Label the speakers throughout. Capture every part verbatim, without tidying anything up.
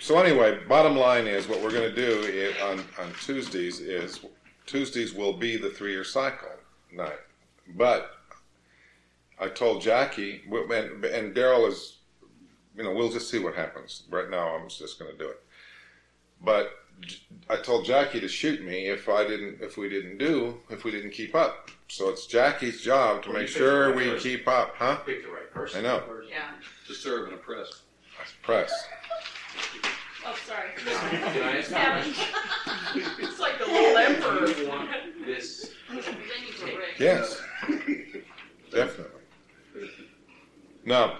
Speaker 1: So anyway, bottom line is what we're going to do is, on, on Tuesdays is Tuesdays will be the three-year cycle night. But I told Jackie, and, and Daryl is, you know, we'll just see what happens. Right now I'm just going to do it. But I told Jackie to shoot me if I didn't, if we didn't do, if we didn't keep up. So it's Jackie's job to well, make sure we person. keep up, huh?
Speaker 2: Pick the right person.
Speaker 1: I know.
Speaker 3: Yeah.
Speaker 4: To serve and oppress.
Speaker 1: Press.
Speaker 3: Oh, sorry.
Speaker 2: Can I ask you?
Speaker 3: It's like the little emperor.
Speaker 2: Do you want this?
Speaker 1: Yes. Definitely. No.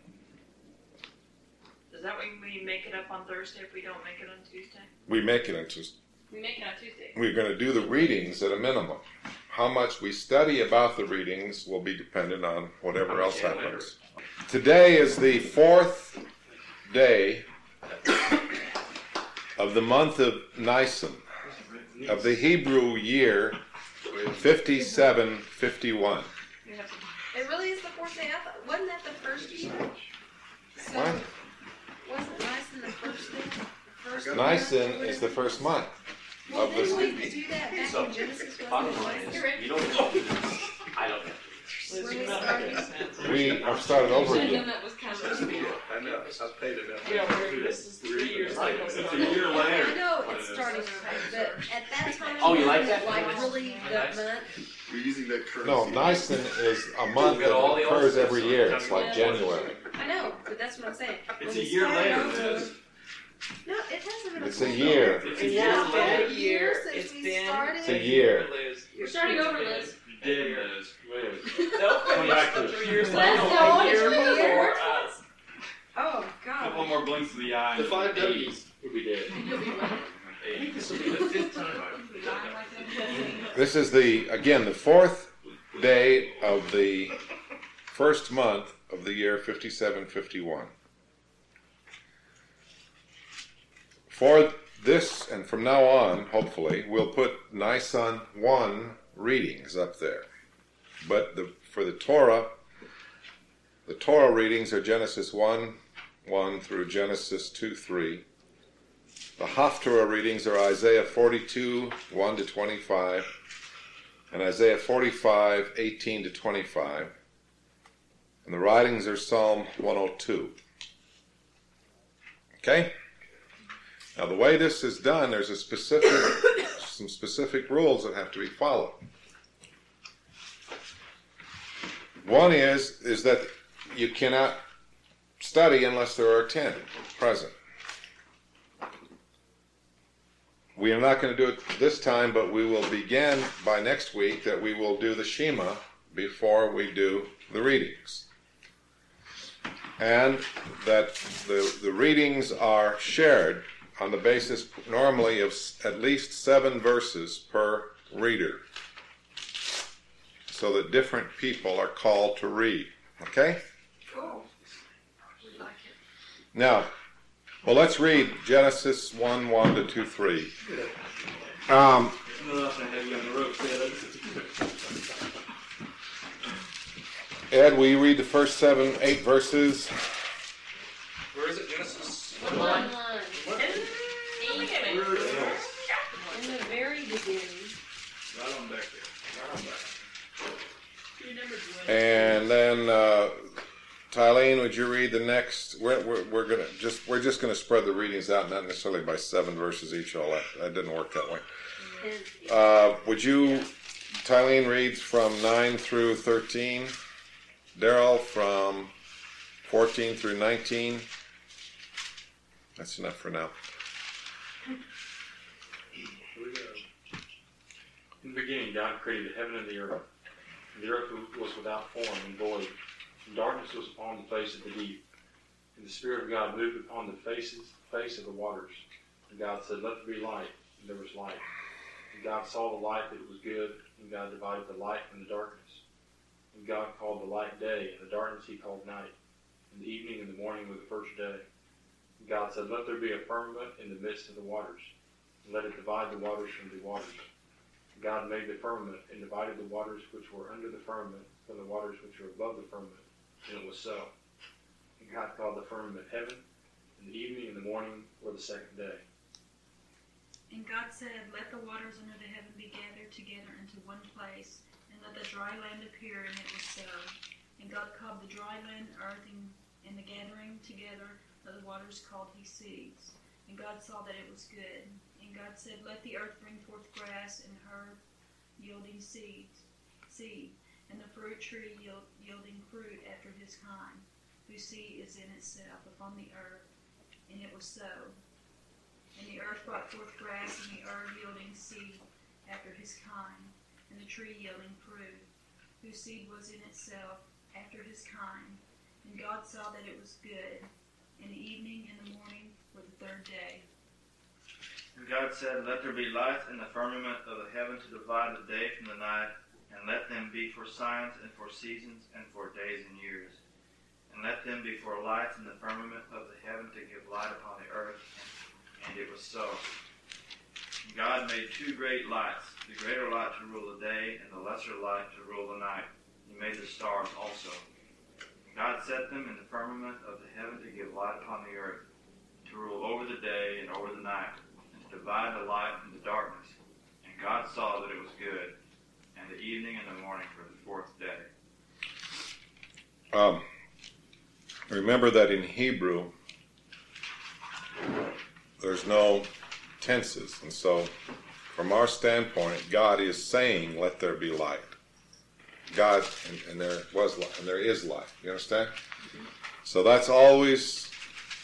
Speaker 3: Does that mean we make it up on Thursday if we don't make it on Tuesday?
Speaker 1: We make it on Tuesday.
Speaker 3: We make it on Tuesday.
Speaker 1: We're going to do the readings at a minimum. How much we study about the readings will be dependent on whatever else happens. Today is the fourth day of the month of Nisan, of the Hebrew year fifty-seven fifty-one.
Speaker 5: It really is the fourth day. I thought, wasn't that the first year? So,
Speaker 1: What?
Speaker 5: wasn't Nisan the first day? First
Speaker 1: Nisan
Speaker 5: month?
Speaker 1: is the first month.
Speaker 5: Well,
Speaker 1: of
Speaker 5: didn't
Speaker 1: the-
Speaker 5: we do that back
Speaker 2: So,
Speaker 5: in Genesis?
Speaker 2: bottom
Speaker 5: wasn't
Speaker 2: line
Speaker 5: it?
Speaker 2: is, you don't have to do this. I don't have to.
Speaker 5: When we
Speaker 3: That
Speaker 5: started?
Speaker 3: makes sense.
Speaker 1: We are started over again.
Speaker 3: that was kind of weird.
Speaker 4: I know. I paid it up.
Speaker 3: Yeah, we're, this is three years cycle.
Speaker 4: It's a year later.
Speaker 5: I know it's starting, but at that time,
Speaker 2: Oh, you like
Speaker 5: wasn't it
Speaker 2: that?
Speaker 5: like really the
Speaker 2: Nice.
Speaker 5: month?
Speaker 4: We're using that currency.
Speaker 1: No, Nisan is a month
Speaker 2: We've got all
Speaker 1: that
Speaker 2: the
Speaker 1: occurs
Speaker 2: old
Speaker 1: every
Speaker 2: stuff,
Speaker 1: year.
Speaker 2: so
Speaker 1: It's like
Speaker 2: tell me what-
Speaker 1: January.
Speaker 5: I know, but that's what I'm saying.
Speaker 4: It's
Speaker 5: When
Speaker 4: a
Speaker 5: we
Speaker 4: year
Speaker 5: started
Speaker 4: later
Speaker 5: over-
Speaker 4: than this.
Speaker 5: No, it hasn't been.
Speaker 1: It's a
Speaker 5: full
Speaker 1: year.
Speaker 4: It's
Speaker 3: a year
Speaker 5: Yeah,
Speaker 3: later.
Speaker 5: a year since
Speaker 3: It's
Speaker 5: we
Speaker 3: been-
Speaker 5: started.
Speaker 1: It's a year.
Speaker 4: Liz.
Speaker 3: We're starting over, Liz.
Speaker 4: You did, Liz.
Speaker 3: They'll finish
Speaker 4: back
Speaker 3: the
Speaker 4: to
Speaker 3: three years
Speaker 5: Let's
Speaker 3: cycle
Speaker 5: go
Speaker 3: a year
Speaker 5: to the year.
Speaker 3: before us.
Speaker 5: Oh
Speaker 4: Couple
Speaker 5: God.
Speaker 4: more blinks of the eye.
Speaker 2: The five W's would be dead.
Speaker 3: You'll be right.
Speaker 2: I think this will be the fifth time.
Speaker 1: This is the, again, the fourth day of the first month of the year fifty-seven fifty-one. For this, and from now on, hopefully, we'll put Nisan one readings up there. But the, for the Torah, the Torah readings are Genesis one, one through Genesis two, three. The Haftarah readings are Isaiah forty-two, one to twenty-five, and Isaiah forty-five, eighteen to twenty-five. And the writings are Psalm one oh two. Okay? Now the way this is done, there's a specific, some specific rules that have to be followed. One is, is that you cannot study unless there are ten present. We are not going to do it this time, but we will begin by next week that we will do the Shema before we do the readings. And that the, the readings are shared on the basis normally of at least seven verses per reader, so that different people are called to read. Okay?
Speaker 3: Cool. We like it.
Speaker 1: Now, well, let's read Genesis one, one to two, three. Um, Ed, will you read the first seven, eight verses?
Speaker 4: Where is it? Genesis?
Speaker 3: One, one. In the very beginning.
Speaker 4: Right on back there. Right on back.
Speaker 3: You never do it.
Speaker 1: And then, uh, Tylene, would you read the next? We're, we're, we're gonna just we're just gonna spread the readings out, not necessarily by seven verses each. All that that didn't work that way. Uh, would you, Tylene, reads from nine through thirteen. Daryl from fourteen through nineteen. That's enough for now.
Speaker 6: Here we go. In the beginning, God created the heaven and the earth. And the earth was without form and void, and darkness was upon the face of the deep. And the Spirit of God moved upon the faces, face of the waters. And God said, "Let there be light," and there was light. And God saw the light that it was good, and God divided the light from the darkness. And God called the light day, and the darkness he called night. And the evening and the morning were the first day. And God said, "Let there be a firmament in the midst of the waters, and let it divide the waters from the waters." And God made the firmament, and divided the waters which were under the firmament from the waters which were above the firmament. And it was so. And God called the firmament heaven, and the evening and the morning were the second day.
Speaker 7: And God said, let the waters under the heaven be gathered together into one place, and let the dry land appear, and it was so. And God called the dry land earth, and, and the gathering together of the waters called he seas. And God saw that it was good. And God said, let the earth bring forth grass and herb yielding seeds, seed, and the fruit tree yield, yielding fruit after his kind, whose seed is in itself upon the earth. And it was so. And the earth brought forth grass, and the herb yielding seed after his kind, and the tree yielding fruit, whose seed was in itself after his kind. And God saw that it was good. And the evening and the morning were the third day.
Speaker 4: And God said, let there be lights in the firmament of the heaven to divide the day from the night, and let them be for signs and for seasons and for days and years. And let them be for lights in the firmament of the heaven to give light upon the earth. And it was so. And God made two great lights, the greater light to rule the day, and the lesser light to rule the night. He made the stars also. And God set them in the firmament of the heaven to give light upon the earth, to rule over the day and over the night, and to divide the light from the darkness. And God saw that it was good. And the evening and the morning were the fourth day.
Speaker 1: Um, remember that in Hebrew, there's no tenses, and so from our standpoint, God is saying, let there be light. God, and, and there was light, and there is light. You understand? So that's always,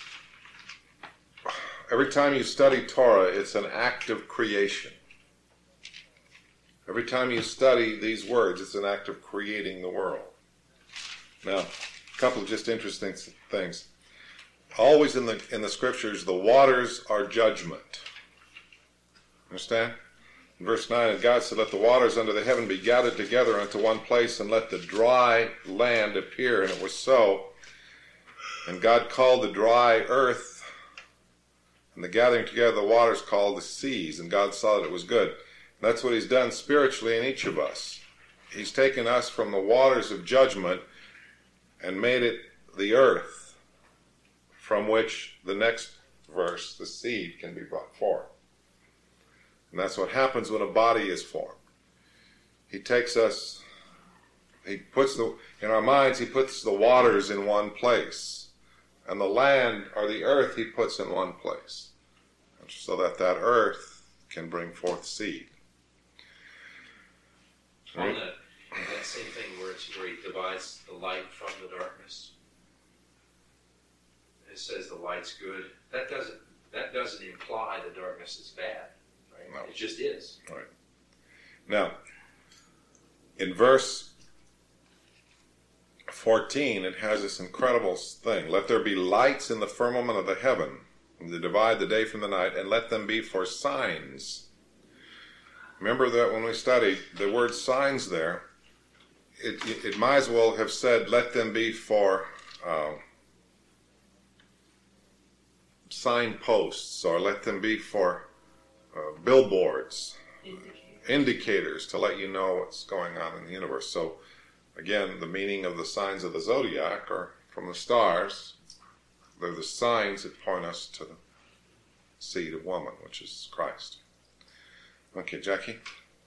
Speaker 1: every time you study Torah, it's an act of creation. Every time you study these words, it's an act of creating the world. Now, a couple of just interesting things. Always in the in the scriptures, the waters are judgment. Understand? In verse nine, and God said, let the waters under the heaven be gathered together unto one place, and let the dry land appear. And it was so. And God called the dry earth, and the gathering together of the waters called the seas. And God saw that it was good. And that's what he's done spiritually in each of us. He's taken us from the waters of judgment and made it the earth, from which the next verse, the seed, can be brought forth. And that's what happens when a body is formed. He takes us, he puts the, in our minds, he puts the waters in one place. And the land, or the earth, he puts in one place. So that that earth can bring forth seed.
Speaker 2: On that, that same thing where, it's, where he divides the light from the darkness. It says the light's good. That doesn't that doesn't imply the darkness is bad, right?
Speaker 1: No.
Speaker 2: It just is.
Speaker 1: Right. Now, in verse fourteen, it has this incredible thing. Let there be lights in the firmament of the heaven, to divide the day from the night, and let them be for signs. Remember that when we studied the word signs there, it, it, it might as well have said, let them be for uh, signposts, or let them be for uh, billboards,
Speaker 3: Indicators.
Speaker 1: indicators to let you know what's going on in the universe. So, again, the meaning of the signs of the zodiac are from the stars. They're the signs that point us to the seed of woman, which is Christ. Okay, Jackie?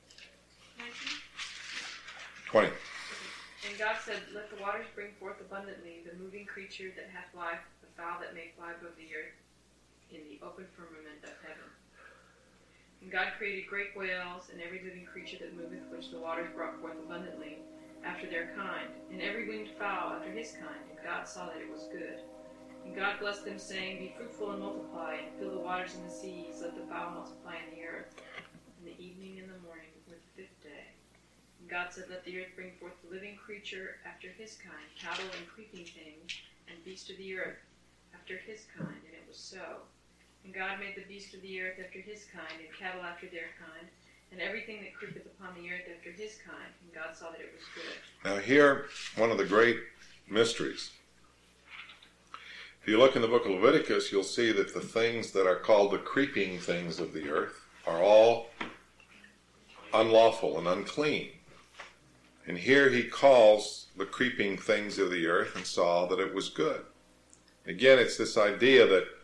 Speaker 1: twenty.
Speaker 3: And God said, let the waters bring forth abundantly the moving creature that hath life, the fowl that may fly above the earth in the open firmament of heaven. And God created great whales, and every living creature that moveth, which the waters brought forth abundantly, after their kind, and every winged fowl after his kind. And God saw that it was good. And God blessed them, saying, be fruitful and multiply, and fill the waters and the seas, let the fowl multiply in the earth. And the evening and the morning were the fifth day. And God said, let the earth bring forth the living creature after his kind, cattle and creeping things, and beast of the earth after his kind. And it was so. And God made the beast of the earth after his kind, and cattle after their kind, and everything that creepeth upon the earth after his kind. And God saw that it was good.
Speaker 1: Now here, one of the great mysteries. If you look in the book of Leviticus, you'll see that the things that are called the creeping things of the earth are all unlawful and unclean. And here he calls the creeping things of the earth and saw that it was good. Again, it's this idea that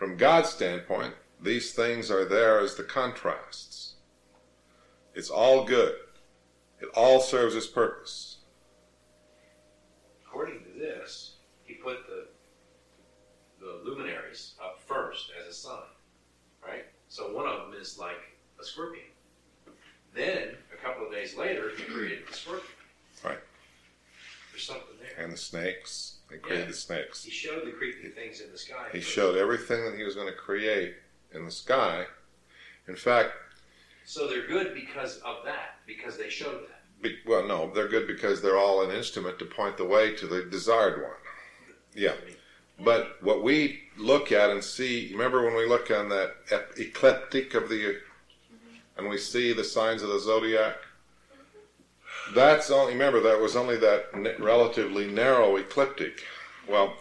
Speaker 1: from God's standpoint, these things are there as the contrasts. It's all good. It all serves its purpose.
Speaker 2: According to this, he put the the luminaries up first as a sign, right? So one of them is like a scorpion. Then, a couple of days later, he created the scorpion.
Speaker 1: Right.
Speaker 2: There's something there.
Speaker 1: And the snakes. He created
Speaker 2: Yeah.
Speaker 1: the snakes.
Speaker 2: He showed the creepy things in the sky.
Speaker 1: He
Speaker 2: first.
Speaker 1: showed everything that he was going to create in the sky. In fact,
Speaker 2: So they're good because of that, because they showed that.
Speaker 1: be, well, no, they're good because they're all an instrument to point the way to the desired one. Yeah.
Speaker 2: I mean,
Speaker 1: But what we look at and see, remember when we look on that ep- ecliptic of the, and we see the signs of the zodiac? That's only, remember, that was only that n- relatively narrow ecliptic. Well,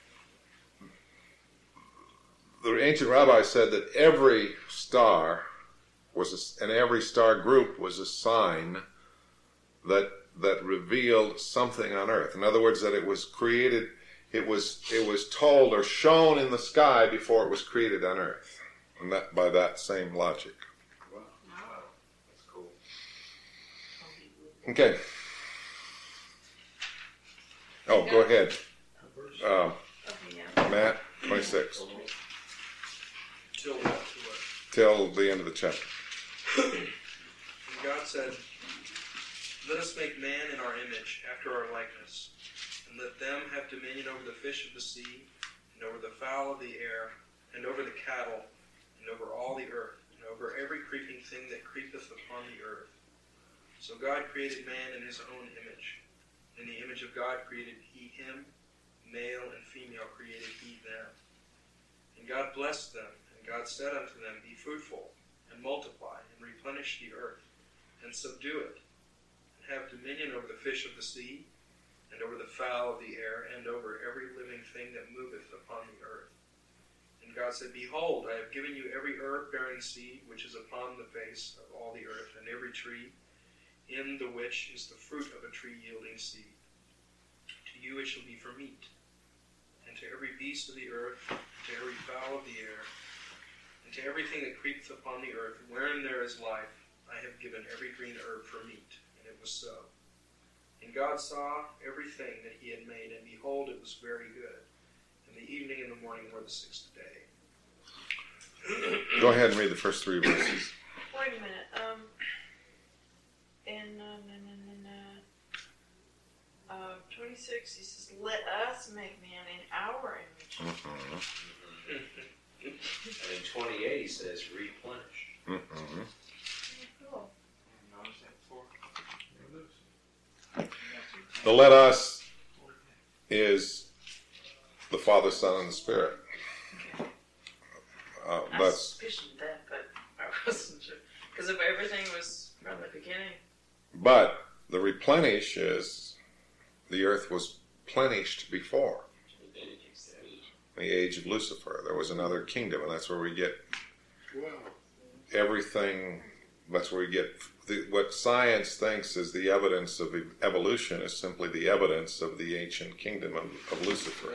Speaker 1: the ancient rabbis said that every star was, a, and every star group was a sign that that revealed something on earth. In other words, that it was created, it was it was told or shown in the sky before it was created on earth. And that by that same logic.
Speaker 2: wow. Wow. That's cool.
Speaker 1: Okay. Oh, go ahead. Uh,
Speaker 3: Okay, yeah.
Speaker 1: Matt, twenty-six.
Speaker 8: Till what? To what?
Speaker 1: Till the end of the chapter.
Speaker 8: And God said, "Let us make man in our image, after our likeness, and let them have dominion over the fish of the sea, and over the fowl of the air, and over the cattle, and over all the earth, and over every creeping thing that creepeth upon the earth." So God created man in his own image. In the image of God created he him, male and female created he them. And God blessed them, and God said unto them, "Be fruitful, and multiply, and replenish the earth, and subdue it, and have dominion over the fish of the sea, and over the fowl of the air, and over every living thing that moveth upon the earth." And God said, "Behold, I have given you every herb bearing seed which is upon the face of all the earth, and every tree in the which is the fruit of a tree yielding seed. To you it shall be for meat, and to every beast of the earth, and to every fowl of the air, and to everything that creepeth upon the earth, wherein there is life, I have given every green herb for meat." And it was so. And God saw everything that he had made, and behold, it was very good. And the evening and the morning were the sixth day.
Speaker 1: Go ahead and read the first three verses.
Speaker 5: Wait a minute. Um. In uh, na, na, na, na, uh, twenty-six, he says, "Let us make man in our image."
Speaker 1: Mhm.
Speaker 2: And in twenty-eight, he says, replenish.
Speaker 1: Mhm.
Speaker 5: Cool.
Speaker 4: Notice that before?
Speaker 1: The "let us" is the Father, Son, and the Spirit. Uh,
Speaker 5: I
Speaker 1: that's
Speaker 5: suspicioned that, but I wasn't sure. Because if everything was from the beginning.
Speaker 1: but the replenish is the earth was plenished before the age of Lucifer. There was another kingdom, and that's where we get everything. That's where we get the, what science thinks is the evidence of evolution is simply the evidence of the ancient kingdom of, of Lucifer.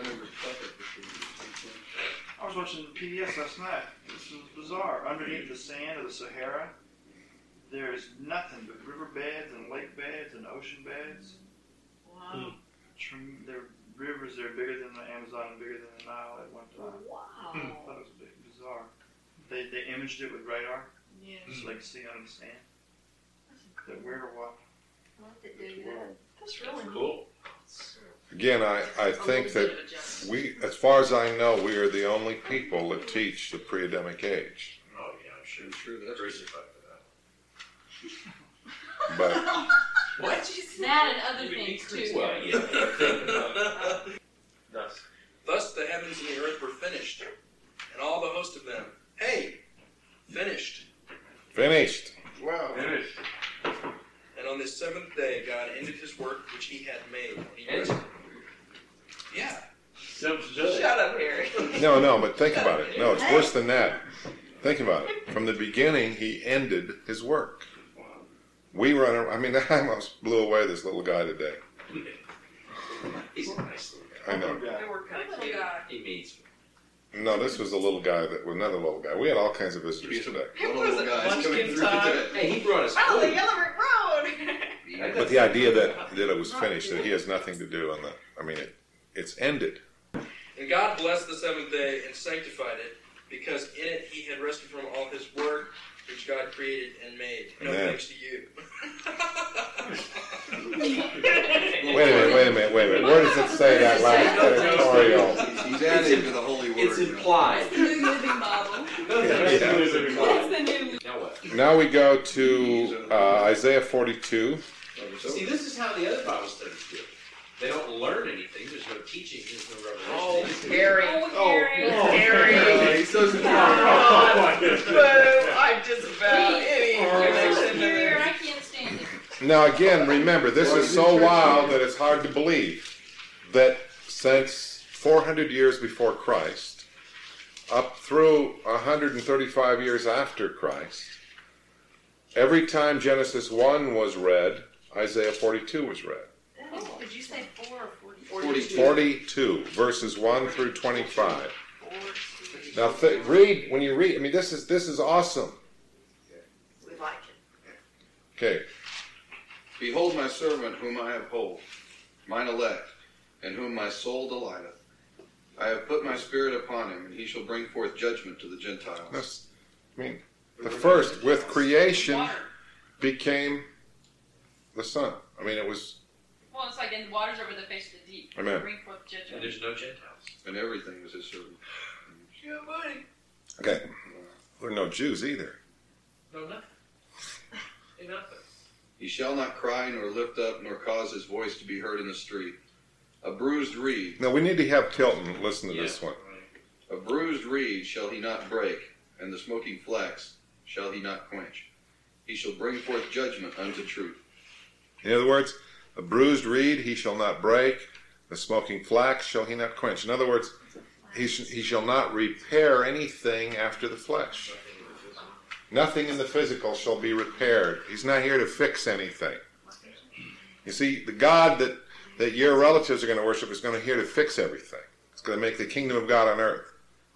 Speaker 4: I was watching P B S last night. This was bizarre. Underneath the sand of the Sahara, there is nothing but riverbeds and lake beds and ocean beds.
Speaker 5: Wow.
Speaker 4: Trem- There are rivers that are bigger than the Amazon and bigger than the Nile at one time. I
Speaker 5: Wow.
Speaker 4: thought it was a bit bizarre. They they imaged it with radar,
Speaker 5: Yes.
Speaker 4: so they could see under the sand.
Speaker 5: That's
Speaker 4: Is that
Speaker 5: incredible.
Speaker 4: weird or what?
Speaker 5: I like to do that. That's really
Speaker 2: That's
Speaker 5: neat.
Speaker 2: cool.
Speaker 1: Again, I, I
Speaker 5: A
Speaker 1: think
Speaker 5: little
Speaker 1: that
Speaker 5: bit of a jump.
Speaker 1: we, as far as I know, we are the only people that teach the pre-Adamic age.
Speaker 2: Oh, yeah, I'm sure.
Speaker 9: Sure, that's
Speaker 2: Crucified for that.
Speaker 1: But
Speaker 2: What?
Speaker 7: That and other things too.
Speaker 2: Well, yeah. Think about it.
Speaker 6: Thus,
Speaker 8: Thus the heavens and the earth were finished, and all the host of them. Hey, finished.
Speaker 1: finished.
Speaker 9: Wow.
Speaker 6: finished.
Speaker 8: And on this seventh day, God ended his work which he had made. And he
Speaker 2: Ended?
Speaker 8: rested. Yeah.
Speaker 6: Seventh day.
Speaker 5: Shut up, Harry.
Speaker 1: No, no, but think about it. No, it's worse than that. Think about it. From the beginning, he ended his work. We run. ar- I mean, I almost blew away this little guy today.
Speaker 2: He's a nice little guy.
Speaker 1: I know.
Speaker 5: They were kind of cute.
Speaker 2: He means
Speaker 1: No, this was a little guy that was another little guy. We had all kinds of visitors today.
Speaker 9: One of the guys coming
Speaker 5: Munchkin
Speaker 9: through
Speaker 5: time.
Speaker 9: today.
Speaker 2: Hey, he brought us
Speaker 5: Oh, the
Speaker 2: food.
Speaker 5: Yellow Brick Road.
Speaker 1: But the idea that, that it was finished, that he has nothing to do on the, I mean, it, it's ended.
Speaker 8: And God blessed the seventh day and sanctified it, because in it he had rested from all his work which God created and made. No
Speaker 1: Amen.
Speaker 8: thanks to you.
Speaker 1: Wait a minute, wait a minute, wait a minute. Where does it say that last editorial?
Speaker 9: He's, he's adding to the holy word.
Speaker 2: It's
Speaker 9: you know.
Speaker 2: implied.
Speaker 7: The new living Bible.
Speaker 2: It's
Speaker 1: Yeah.
Speaker 2: implied.
Speaker 7: The new.
Speaker 2: Now what?
Speaker 1: Now we go to uh, Isaiah forty-two.
Speaker 2: See, this is how the other Bible studies do. They don't learn anything. There's no teaching. There's no revelation.
Speaker 5: Oh,
Speaker 2: It's-
Speaker 5: Gary.
Speaker 7: Oh, Gary.
Speaker 5: Gary.
Speaker 9: he's so surprised.
Speaker 5: Oh, my goodness. Boo. I disavow any connection to
Speaker 7: Superior,
Speaker 5: this.
Speaker 7: I can't stand it.
Speaker 1: Now again, remember, this is so wild that it's hard to believe that since four hundred years before Christ, up through one hundred thirty-five years after Christ, every time Genesis one was read, Isaiah forty-two was read.
Speaker 5: Oh, did you say four or forty?
Speaker 9: Forty-two.
Speaker 1: forty-two, verses one through twenty-five. Now th- read, when you read, I mean, this is this is awesome.
Speaker 5: We like it.
Speaker 1: Okay,
Speaker 9: Behold my servant whom I uphold, mine elect, in whom my soul delighteth. I have put my spirit upon him, and he shall bring forth judgment to the Gentiles.
Speaker 1: that's, I mean, the first, with creation,
Speaker 3: Water.
Speaker 1: became the Son. I mean, it was,
Speaker 3: Well, it's like, and the waters over the face of the deep.
Speaker 1: Amen.
Speaker 3: Bring forth
Speaker 2: And
Speaker 3: judgment.
Speaker 2: there's no Gentiles.
Speaker 9: And everything was his servant.
Speaker 5: Yeah, buddy.
Speaker 1: okay, there are no Jews either.
Speaker 2: No, nothing. Ain't nothing.
Speaker 9: He shall not cry, nor lift up, nor cause his voice to be heard in the street. A bruised reed,
Speaker 1: Now, we need to have Tilton listen to this
Speaker 2: Yeah.
Speaker 1: one.
Speaker 9: a bruised reed shall he not break, and the smoking flax shall he not quench. He shall bring forth judgment unto truth.
Speaker 1: In other words, a bruised reed he shall not break, the smoking flax shall he not quench. In other words, he, sh- he shall not repair anything after the flesh. Nothing in the physical shall be repaired. He's not here to fix anything. You see, the God that, that your relatives are going to worship is going to here to fix everything. It's going to make the kingdom of God on earth.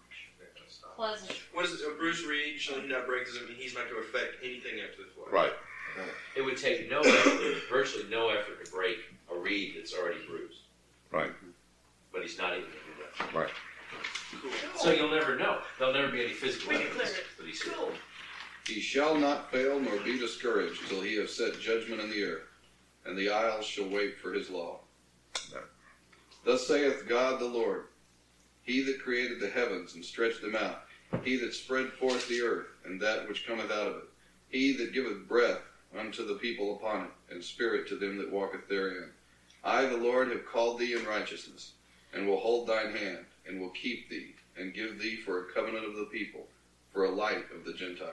Speaker 7: Pleasant.
Speaker 8: What is a Bruce Reed? Shall he not break? Doesn't mean he's not going to affect anything after the flood.
Speaker 1: Right.
Speaker 2: It would take no effort, virtually no effort to break a reed that's already bruised.
Speaker 1: Right.
Speaker 2: But he's not even going to do that.
Speaker 1: Right.
Speaker 2: So you'll never know. There'll never be any physical
Speaker 5: We
Speaker 2: evidence
Speaker 5: declare it.
Speaker 2: that he's
Speaker 5: Cool.
Speaker 9: He shall not fail nor be discouraged till he have set judgment in the earth, and the isles shall wait for his law.
Speaker 1: No.
Speaker 9: Thus saith God the Lord, he that created the heavens and stretched them out, he that spread forth the earth and that which cometh out of it, he that giveth breath unto the people upon it, and spirit to them that walketh therein. I, the Lord, have called thee in righteousness, and will hold thine hand, and will keep thee, and give thee for a covenant of the people, for a light of the Gentiles.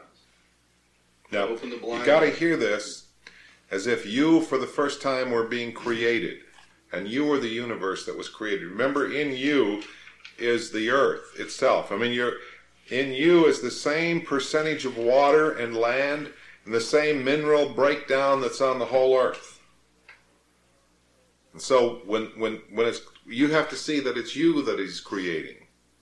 Speaker 1: Now,
Speaker 9: Open the
Speaker 1: you
Speaker 9: blind
Speaker 1: got to
Speaker 9: eyes.
Speaker 1: hear this as if you, for the first time, were being created, and you were the universe that was created. Remember, in you is the earth itself. I mean, you're in you is the same percentage of water and land, and the same mineral breakdown that's on the whole earth. And so, when when when it's you have to see that it's you that He's creating,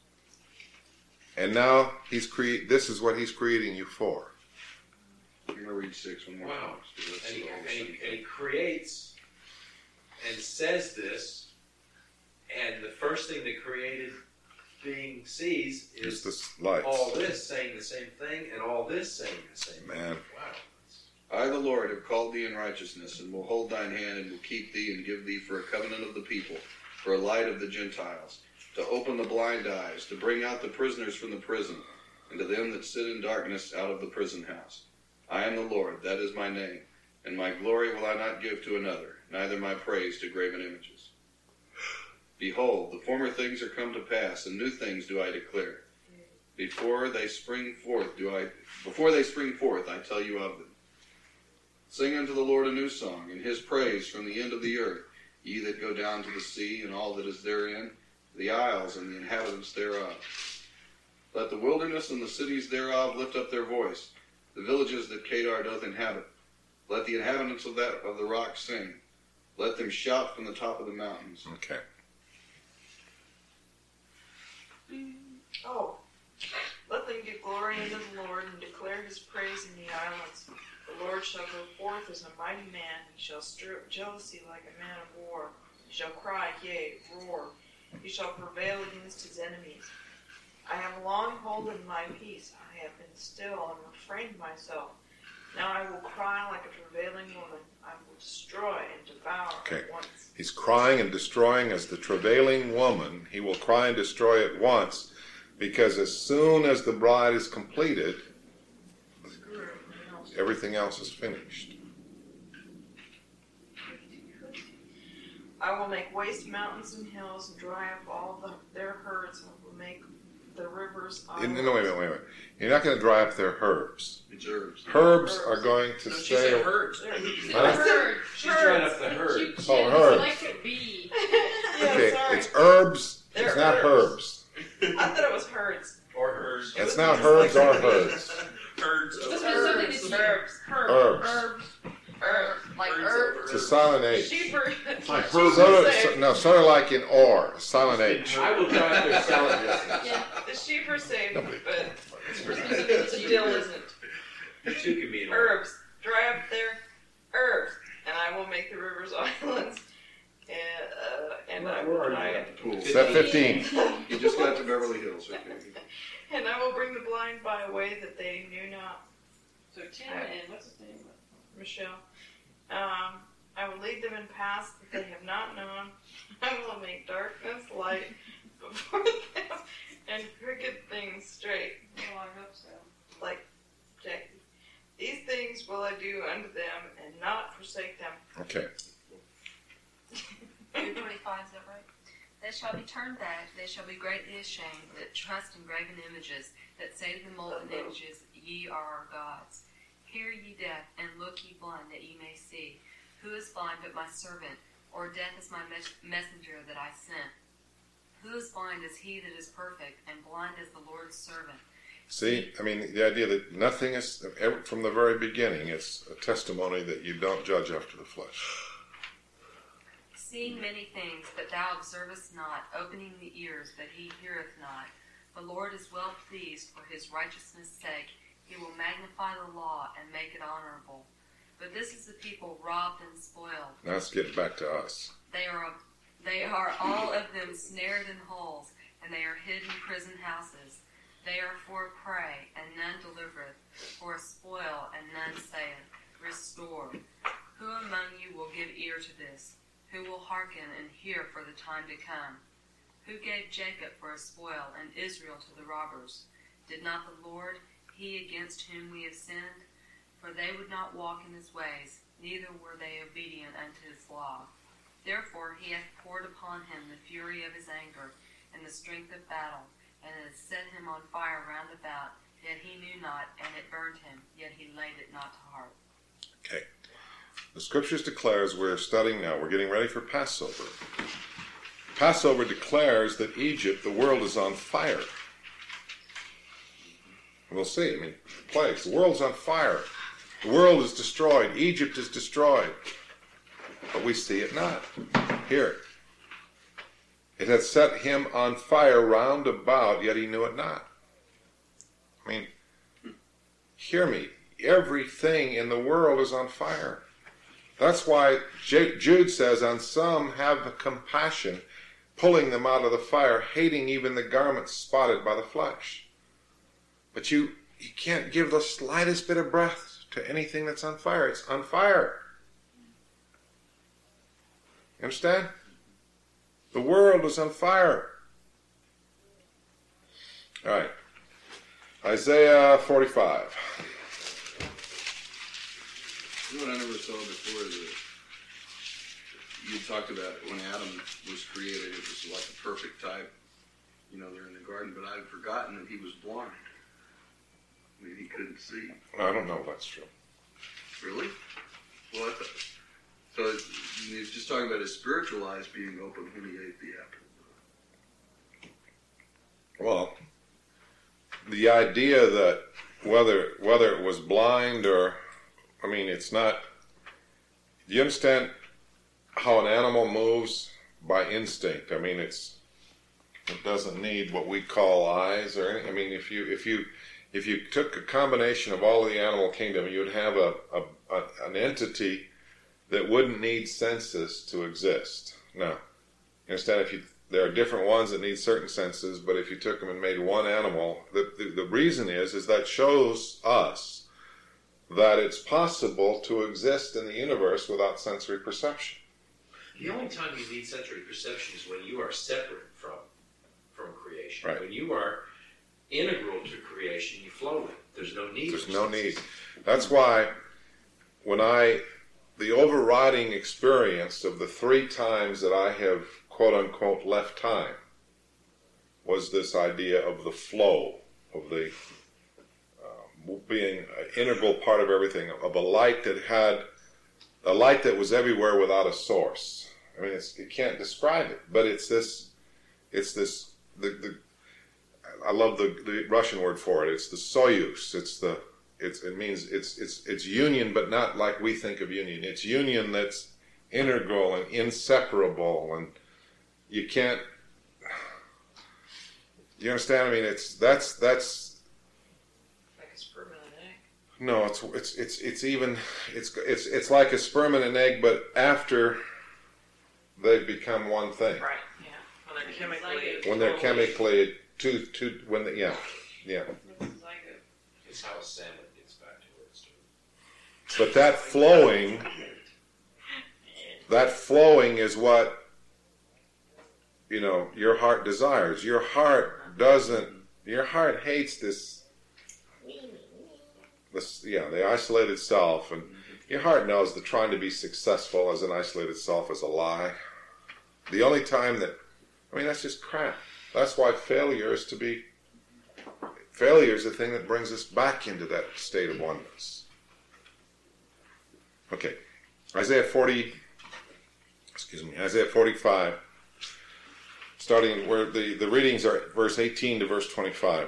Speaker 1: and now He's create. This is what He's creating you for.
Speaker 9: I'm going to read six one more
Speaker 2: Wow.
Speaker 9: time. so that's
Speaker 2: And he,
Speaker 9: all the
Speaker 2: and, he,
Speaker 9: same.
Speaker 2: and he creates and says this, and the first thing the created being sees
Speaker 1: It's
Speaker 2: is
Speaker 1: this lights.
Speaker 2: all this saying the same thing, and all this saying the same thing.
Speaker 1: Man.
Speaker 2: Wow.
Speaker 9: I, the Lord, have called thee in righteousness, and will hold thine hand, and will keep thee, and give thee for a covenant of the people, for a light of the Gentiles, to open the blind eyes, to bring out the prisoners from the prison, and to them that sit in darkness out of the prison house. I am the Lord, that is my name, and my glory will I not give to another, neither my praise to graven images. Behold, the former things are come to pass, and new things do I declare. Before they spring forth, do I before they spring forth, I tell you of them. Sing unto the Lord a new song, and his praise from the end of the earth, ye that go down to the sea, and all that is therein, the isles and the inhabitants thereof. Let the wilderness and the cities thereof lift up their voice, the villages that Kedar doth inhabit. Let the inhabitants of that of the rock sing. Let them shout from the top of the mountains.
Speaker 1: Okay.
Speaker 5: Oh, let them give glory unto the Lord and declare his praise in the islands. The Lord shall go forth as a mighty man. He shall stir up jealousy like a man of war. He shall cry, yea, roar. He shall prevail against his enemies. I have long holden my peace. I have been still and refrained myself. Now I will cry like a travailing woman. I will destroy and devour
Speaker 1: Okay.
Speaker 5: at once.
Speaker 1: He's crying and destroying as the travailing woman. He will cry and destroy at once, because as soon as the bride is completed, everything else is finished.
Speaker 5: I will make waste mountains and hills and dry up all the, their herds. I will make the rivers
Speaker 1: No,
Speaker 5: islands.
Speaker 1: no, wait a minute, wait a minute. You're not going to dry up their herbs.
Speaker 9: It's herbs.
Speaker 1: Herbs are going to
Speaker 2: No, she
Speaker 1: stay.
Speaker 2: said herds.
Speaker 1: Huh?
Speaker 3: Herd.
Speaker 2: She's drying up the herd.
Speaker 3: She, she
Speaker 1: Oh,
Speaker 3: is
Speaker 1: herd.
Speaker 3: like a bee.
Speaker 5: Yeah,
Speaker 1: Okay,
Speaker 5: sorry.
Speaker 1: it's herbs.
Speaker 5: They're
Speaker 1: It's not
Speaker 5: herbs.
Speaker 1: herbs.
Speaker 5: I thought it was herds.
Speaker 2: Or herds.
Speaker 5: It
Speaker 1: It's
Speaker 5: was
Speaker 1: not
Speaker 5: just
Speaker 1: herbs
Speaker 5: like
Speaker 1: or
Speaker 5: a bee.
Speaker 1: herds.
Speaker 2: Herds
Speaker 3: This
Speaker 2: of
Speaker 3: was something
Speaker 5: Herbs.
Speaker 3: that
Speaker 5: Herbs.
Speaker 3: Herb.
Speaker 1: Herbs.
Speaker 3: Herbs.
Speaker 5: Herb. Like
Speaker 2: Herds
Speaker 5: herb.
Speaker 2: of
Speaker 1: It's a silent H.
Speaker 5: Sheeper.
Speaker 6: like
Speaker 5: Sheeper
Speaker 1: Sort of,
Speaker 5: say-
Speaker 1: so, no, sort of like in or, silent H.
Speaker 2: I will dry up their salad dressing.
Speaker 3: Yeah.
Speaker 5: The sheeper saved,
Speaker 1: Nobody-
Speaker 5: but it still isn't.
Speaker 2: The two can be in
Speaker 5: Herbs. Dry up their herbs. And I will make the rivers islands. And, uh, and I will
Speaker 6: Where are
Speaker 5: dry
Speaker 6: you
Speaker 5: up.
Speaker 6: at?
Speaker 9: Cool.
Speaker 1: Is that fifteen?
Speaker 9: You just got to Beverly Hills. Okay.
Speaker 5: And I will bring the blind by a way that they knew not.
Speaker 3: So Tim and what's his name?
Speaker 5: Michelle. Um, I will lead them in paths that they have not known. I will make darkness light before them and crooked things straight.
Speaker 3: Oh, I hope so.
Speaker 5: Like Jackie. These things will I do unto them and not forsake them.
Speaker 1: Okay.
Speaker 10: Two twenty-five, is that right? They shall be turned back, they shall be greatly ashamed, that trust in graven images, that say to the molten images, ye are our gods. Hear ye deaf, and look ye blind, that ye may see. Who is blind but my servant, or deaf is my mes- messenger that I sent? Who is blind as he that is perfect, and blind as the Lord's servant?
Speaker 1: See, I mean, the idea that nothing is, ever- from the very beginning, it's a testimony that you don't judge after the flesh.
Speaker 10: Seeing many things, but thou observest not, opening the ears, but he heareth not. The Lord is well pleased for his righteousness' sake. He will magnify the law and make it honorable. But this is the people robbed and spoiled.
Speaker 1: Now let's get back to us.
Speaker 10: They are they are all of them snared in holes, and they are hid in prison houses. They are for prey, and none delivereth, for a spoil, and none saith, Restore. Who among you will give ear to this? Who will hearken and hear for the time to come? Who gave Jacob for a spoil, and Israel to the robbers? Did not the Lord, he against whom we have sinned? For they would not walk in his ways, neither were they obedient unto his law. Therefore he hath poured upon him the fury of his anger, and the strength of battle, and hath set him on fire round about. Yet he knew not, and it burned him, yet he laid it not to heart.
Speaker 1: Okay. The scriptures declares, we're studying now, we're getting ready for Passover. Passover declares that Egypt, the world is on fire. We'll see, I mean, plagues. The world's on fire. The world is destroyed. Egypt is destroyed. But we see it not. Here. It hath set him on fire round about, yet he knew it not. I mean, hear me. Everything in the world is on fire. That's why Jude says, on some have compassion, pulling them out of the fire, hating even the garments spotted by the flesh. But you, you can't give the slightest bit of breath to anything that's on fire. It's on fire. You understand? The world is on fire. All right. Isaiah forty-five.
Speaker 9: You know what I never saw before is that you talked about when Adam was created, it was like a perfect type. You know, they're in the garden, but I had forgotten that he was blind. I mean, he couldn't see.
Speaker 1: I don't know if that's true.
Speaker 9: Really? Well, I thought, so he's just talking about his spiritual eyes being open when he ate the apple.
Speaker 1: Well, the idea that whether whether it was blind or, I mean, it's not. Do you understand how an animal moves by instinct? I mean, it's It doesn't need what we call eyes or anything. I mean, if you if you if you took a combination of all of the animal kingdom, you'd have a, a, a an entity that wouldn't need senses to exist. Now, instead, if you there are different ones that need certain senses, but if you took them and made one animal, the the, the reason is is that shows us that it's possible to exist in the universe without sensory perception.
Speaker 2: The only time you need sensory perception is when you are separate from from creation.
Speaker 1: Right.
Speaker 2: When you are integral to creation, you flow with it. There's no need.
Speaker 1: There's
Speaker 2: for
Speaker 1: no
Speaker 2: senses.
Speaker 1: need. That's why when I, the overriding experience of the three times that I have quote unquote left time was this idea of the flow, of the uh, being an integral part of everything, of a light that had, a light that was everywhere without a source. I mean, it's, you can't describe it, but it's this, it's this, the, the I love the, the Russian word for it. It's the Soyuz. It's the, it's, it means it's, it's, it's union, but not like we think of union. It's union that's integral and inseparable, and you can't, you understand? I mean, it's, that's, that's,
Speaker 5: Like a sperm and an egg.
Speaker 1: no, it's, it's, it's, it's even, it's, it's, it's like a sperm and an egg, but after they've become one thing.
Speaker 5: Right, yeah. When they're chemically...
Speaker 1: When they're chemically, two, two, when they, yeah, yeah.
Speaker 2: It's how a salmon gets back to where it's doing.
Speaker 1: But that flowing, that flowing is what, you know, your heart desires. Your heart doesn't, your heart hates this, this, yeah, the isolated self. And your heart knows that trying to be successful as an isolated self is a lie. The only time that, I mean, that's just crap. That's why failure is to be, failure is the thing that brings us back into that state of oneness. Okay, Isaiah forty, excuse me, Isaiah forty-five, starting where the, the readings are verse eighteen to verse twenty-five.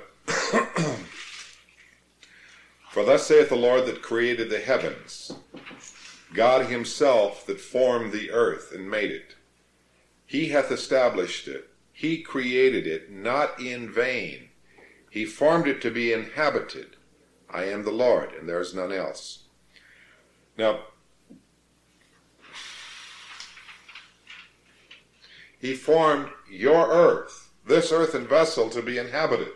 Speaker 1: For thus saith the Lord that created the heavens, God himself that formed the earth and made it. He hath established it. He created it not in vain. He formed it to be inhabited. I am the Lord, and there is none else. Now, he formed your earth, this earthen vessel, to be inhabited.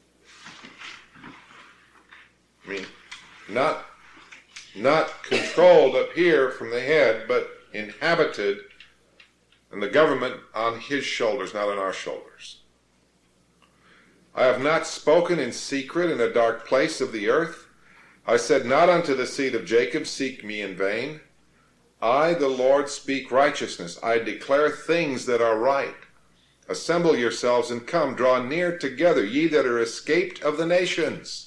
Speaker 1: I mean, not, not controlled up here from the head, but inhabited, and the government on his shoulders, not on our shoulders. I have not spoken in secret in a dark place of the earth. I said not unto the seed of Jacob, seek me in vain. I, the Lord, speak righteousness. I declare things that are right. Assemble yourselves and come, draw near together, ye that are escaped of the nations.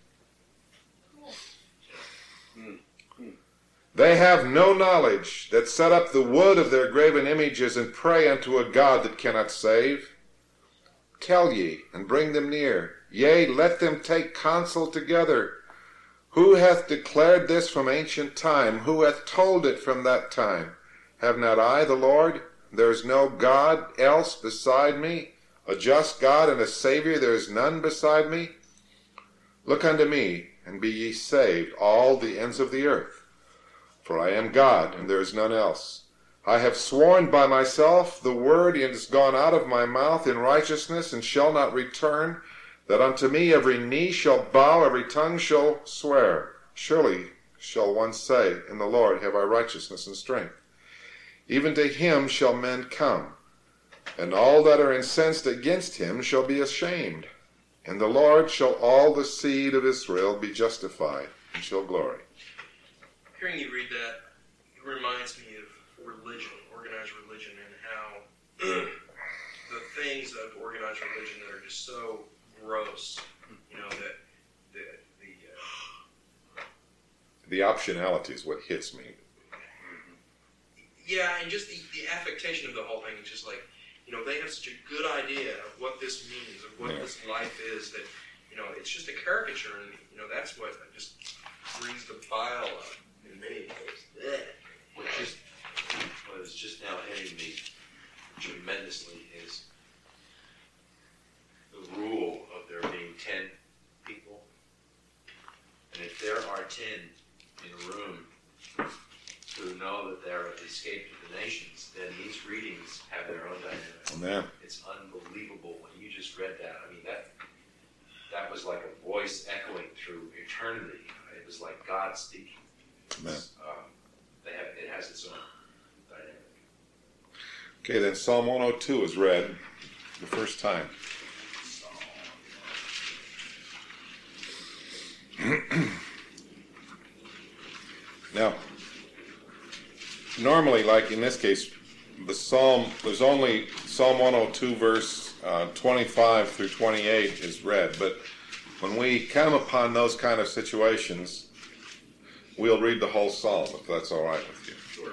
Speaker 1: They have no knowledge that set up the wood of their graven images and pray unto a God that cannot save. Tell ye, and bring them near. Yea, let them take counsel together. Who hath declared this from ancient time? Who hath told it from that time? Have not I the Lord? There is no God else beside me. A just God and a Savior, there is none beside me. Look unto me, and be ye saved, all the ends of the earth. For I am God, and there is none else. I have sworn by myself, the word is gone out of my mouth in righteousness, and shall not return, that unto me every knee shall bow, every tongue shall swear. Surely shall one say, in the Lord have I righteousness and strength. Even to him shall men come, and all that are incensed against him shall be ashamed. In the Lord shall all the seed of Israel be justified, and shall glory.
Speaker 8: Hearing you read that, it reminds me of religion, organized religion, and how the things of organized religion that are just so gross, you know, that the the, uh,
Speaker 1: The optionality is what hits me.
Speaker 8: yeah, and just the, the affectation of the whole thing is just like, you know, they have such a good idea of what this means, of what
Speaker 1: Yeah.
Speaker 8: this life is, that, you know, it's just a caricature, and, you know, that's what just brings the bile up in me.
Speaker 2: What just what is just now hitting me tremendously is rule of there being ten people. And if there are ten in a room who know that they're escaped to the nations, then these readings have their own dynamic.
Speaker 1: Amen.
Speaker 2: It's unbelievable when you just read that. I mean, that that was like a voice echoing through eternity. It was like God speaking.
Speaker 1: Amen.
Speaker 2: Um, they have, it has its own dynamic.
Speaker 1: Okay, then Psalm one oh two is read the first time. Now, normally, like in this case, the Psalm, there's only Psalm one oh two verse uh, twenty-five through twenty-eight is read, but when we come upon those kind of situations, we'll read the whole Psalm, if that's all right with you.
Speaker 2: Sure.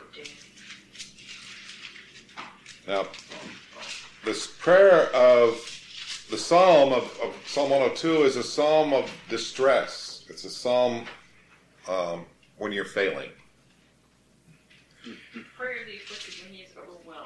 Speaker 1: Now, this prayer of the Psalm of, of Psalm one oh two is a psalm of distress. It's a psalm um, when you're failing.
Speaker 3: Prayer of the afflicted when he is overwhelmed.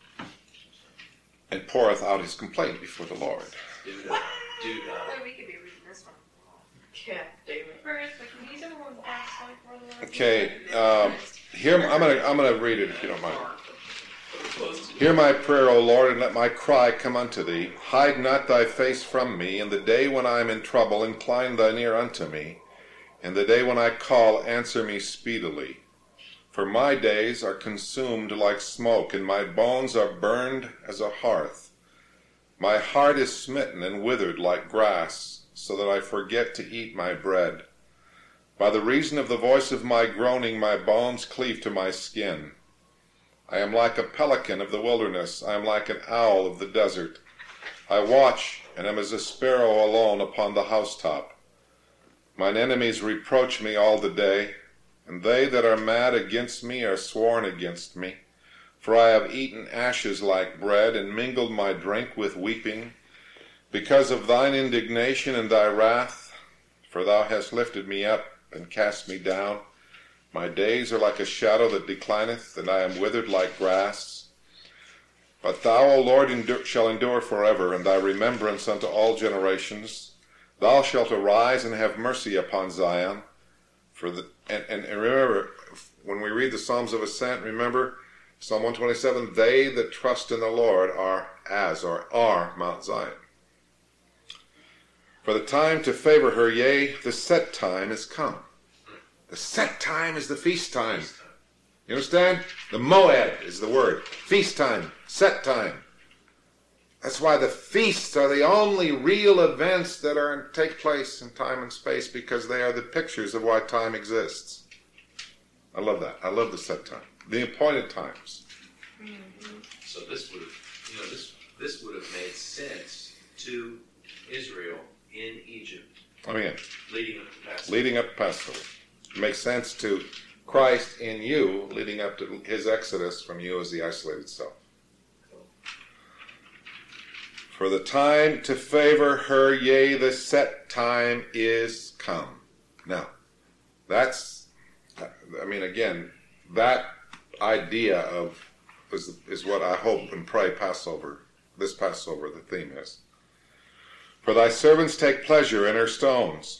Speaker 1: And poureth out his complaint before the Lord.
Speaker 2: Dude, uh, dude, uh,
Speaker 10: Oh, we could be reading this one.
Speaker 5: Yeah, David.
Speaker 3: Prayer is like when he's overwhelmed by his fight for the Lord.
Speaker 1: Okay, um, here I'm gonna I'm gonna read it if you don't mind. Hear my prayer, O Lord, and let my cry come unto thee. Hide not thy face from me. In the day when I am in trouble, incline thine ear unto me. In the day when I call, answer me speedily. For my days are consumed like smoke, and my bones are burned as a hearth. My heart is smitten and withered like grass, so that I forget to eat my bread. By the reason of the voice of my groaning, my bones cleave to my skin. I am like a pelican of the wilderness. I am like an owl of the desert. I watch, and am as a sparrow alone upon the housetop. Mine enemies reproach me all the day, and they that are mad against me are sworn against me. For I have eaten ashes like bread, and mingled my drink with weeping, because of thine indignation and thy wrath. For thou hast lifted me up, and cast me down. My days are like a shadow that declineth, and I am withered like grass. But thou, O Lord, endure, shall endure forever, and thy remembrance unto all generations. Thou shalt arise and have mercy upon Zion. For the and, and, and remember, when we read the Psalms of Ascent, remember Psalm one twenty-seven, they that trust in the Lord are as, or are Mount Zion. For the time to favor her, yea, the set time is come. The set time is the feast time. You understand? The moed is the word. Feast time, set time. That's why the feasts are the only real events that are take place in time and space, because they are the pictures of why time exists. I love that. I love the set time. The appointed times.
Speaker 3: Mm-hmm.
Speaker 2: so this would have, you know, this this would have made sense to Israel in Egypt,
Speaker 1: I mean,
Speaker 2: leading up to Passover.
Speaker 1: leading up to Passover. It makes sense to Christ in you, leading up to his exodus from you as the isolated self. For the time to favor her, yea, the set time is come. Now, that's, I mean, again, that idea of is, is what I hope and pray Passover, this Passover, the theme is. For thy servants take pleasure in her stones,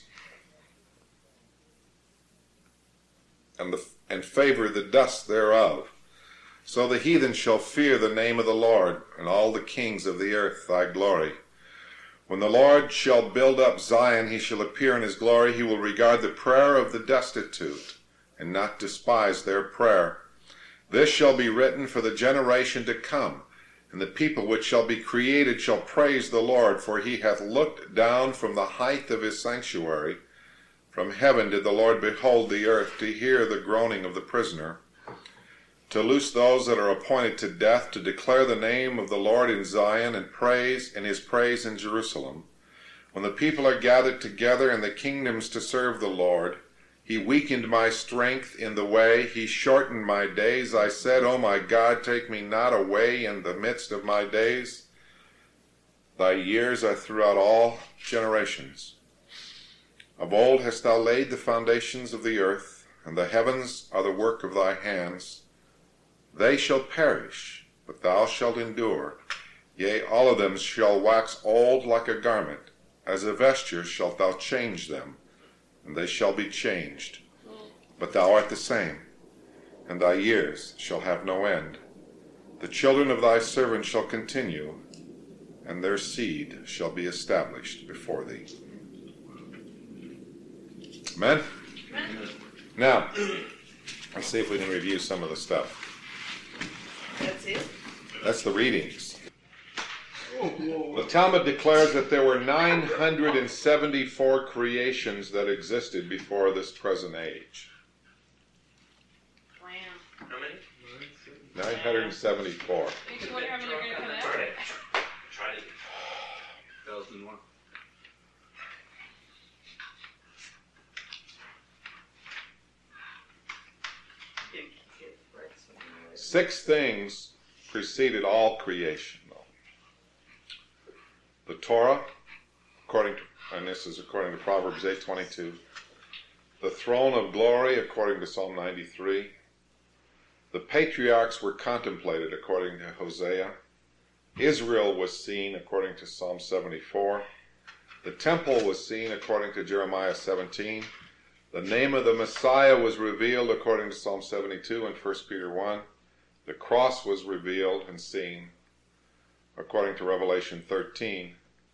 Speaker 1: and the and favor the dust thereof. So the heathen shall fear the name of the Lord, and all the kings of the earth thy glory. When the Lord shall build up Zion, he shall appear in his glory. He will regard the prayer of the destitute, and not despise their prayer. This shall be written for the generation to come, and the people which shall be created shall praise the Lord, for he hath looked down from the height of his sanctuary. From heaven did the Lord behold the earth, to hear the groaning of the prisoner, to loose those that are appointed to death, to declare the name of the Lord in Zion, and praise and his praise in Jerusalem. When the people are gathered together, and the kingdoms to serve the Lord, he weakened my strength in the way, he shortened my days. I said, O my God, take me not away in the midst of my days. Thy years are throughout all generations. Of old hast thou laid the foundations of the earth, and the heavens are the work of thy hands. They shall perish, but thou shalt endure, Yea, all of them shall wax old like a garment. As a vesture shalt thou change them, and they shall be changed. But thou art the same, and thy years shall have no end. The children of thy servant shall continue, and their seed shall be established before thee. Amen?
Speaker 5: Amen.
Speaker 1: Now, let's see if we can review some of the stuff.
Speaker 5: That's it?
Speaker 1: That's the readings. The Talmud declares that there were nine hundred seventy-four creations that existed before this present age.
Speaker 5: Wow.
Speaker 8: How many?
Speaker 1: nine hundred seventy-four.
Speaker 3: Makes you wonder how many are going to come
Speaker 2: Try
Speaker 3: after.
Speaker 2: to, try to
Speaker 6: Thousand one.
Speaker 1: Six things preceded all creation, though. The Torah, according to, and this is according to Proverbs eight twenty-two. The throne of glory, according to Psalm ninety-three. The patriarchs were contemplated, according to Hosea. Israel was seen, according to Psalm seventy-four. The temple was seen, according to Jeremiah seventeen. The name of the Messiah was revealed, according to Psalm seventy-two and First Peter one. The cross was revealed and seen, according to Revelation thirteen.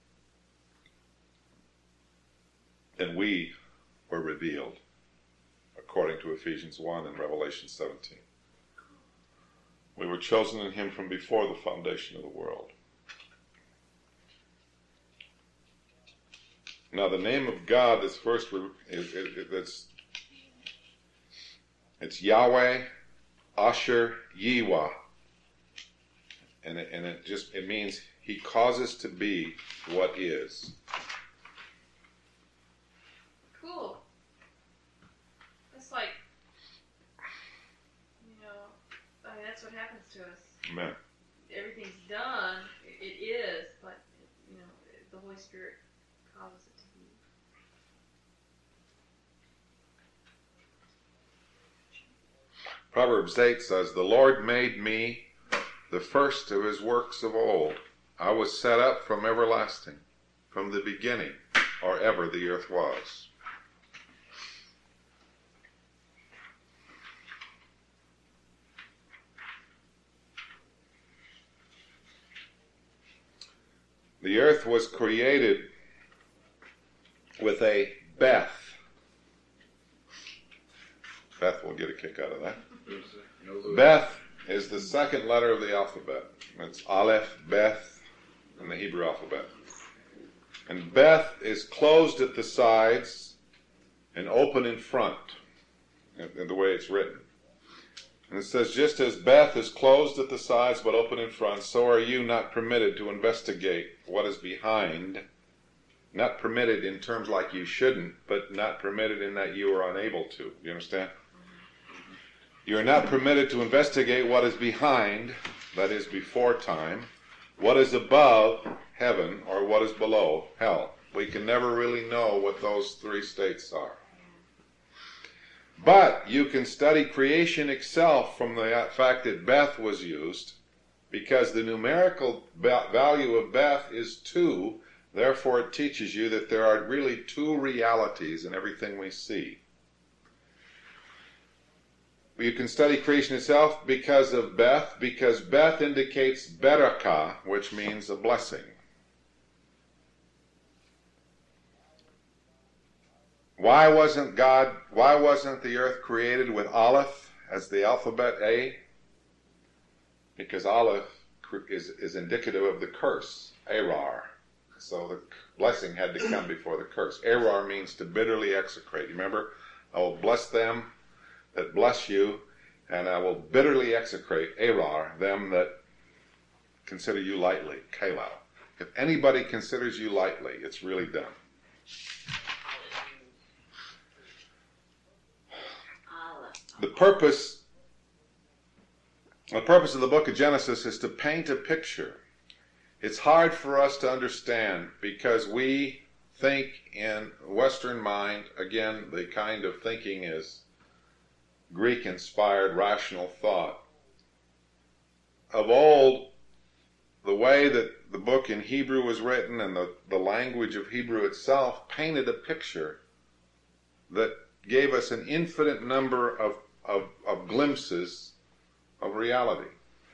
Speaker 1: And we were revealed, according to Ephesians one and Revelation seventeen. We were chosen in him from before the foundation of the world. Now, the name of God is first, is, is, is, it's, it's Yahweh, Asher, Yiwa. And it, and it just, it means he causes to be what is.
Speaker 3: Cool. It's like, you know, I mean, that's what happens to us.
Speaker 1: Amen.
Speaker 3: Everything's done. It, it is, but, you know, the Holy Spirit causes it to be.
Speaker 1: Proverbs eight says, the Lord made me the first of his works of old. I was set up from everlasting, from the beginning, or ever the earth was. The earth was created with a Beth. Beth will get a kick out of that. Beth is the second letter of the alphabet. It's Aleph, Beth, in the Hebrew alphabet. And Beth is closed at the sides and open in front, in the way it's written. And it says, just as Beth is closed at the sides but open in front, so are you not permitted to investigate what is behind. Not permitted in terms like you shouldn't, but not permitted in that you are unable to. You understand? You are not permitted to investigate what is behind, that is before time, what is above heaven, or what is below hell. We can never really know what those three states are. But you can study creation itself from the fact that Beth was used, because the numerical value of Beth is two. Therefore, it teaches you that there are really two realities in everything we see. You can study creation itself because of Beth, because Beth indicates Berakah, which means a blessing. Why wasn't God, why wasn't the earth created with Aleph as the alphabet A? Because Aleph is, is indicative of the curse, Arar. So the blessing had to come before the curse. Arar means to bitterly execrate. Remember, I will bless them that bless you, and I will bitterly execrate, Arar, them that consider you lightly, Kalau. If anybody considers you lightly, it's really them. The purpose, the purpose of the book of Genesis is to paint a picture. It's hard for us to understand because we think in Western mind, again, the kind of thinking is Greek-inspired rational thought. Of old, the way that the book in Hebrew was written and the, the language of Hebrew itself painted a picture that gave us an infinite number of, of, of glimpses of reality.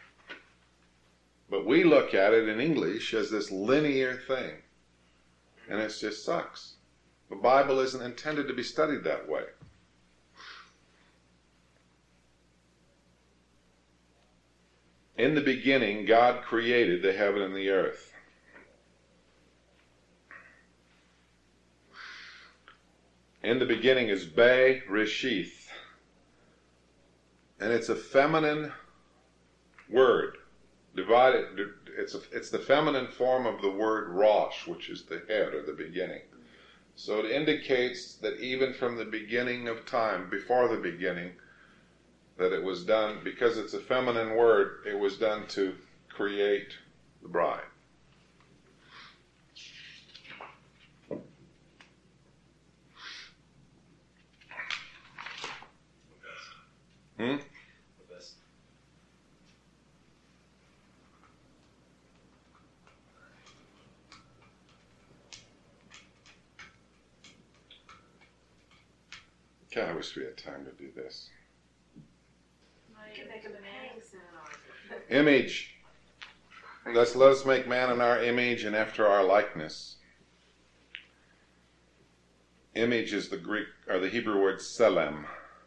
Speaker 1: But we look at it in English as this linear thing, and it just sucks. The Bible isn't intended to be studied that way. In the beginning, God created the heaven and the earth. In the beginning is Be Reshith, and it's a feminine word. Divided, it's a, it's the feminine form of the word Rosh, which is the head or the beginning. So it indicates that even from the beginning of time, before the beginning, that it was done, because it's a feminine word, it was done to create the bride. Hmm? God, I wish we had time to do this.
Speaker 5: You can make a banana.
Speaker 1: Image. Let's let us make man in our image and after our likeness. Image is the Greek or the Hebrew word selem.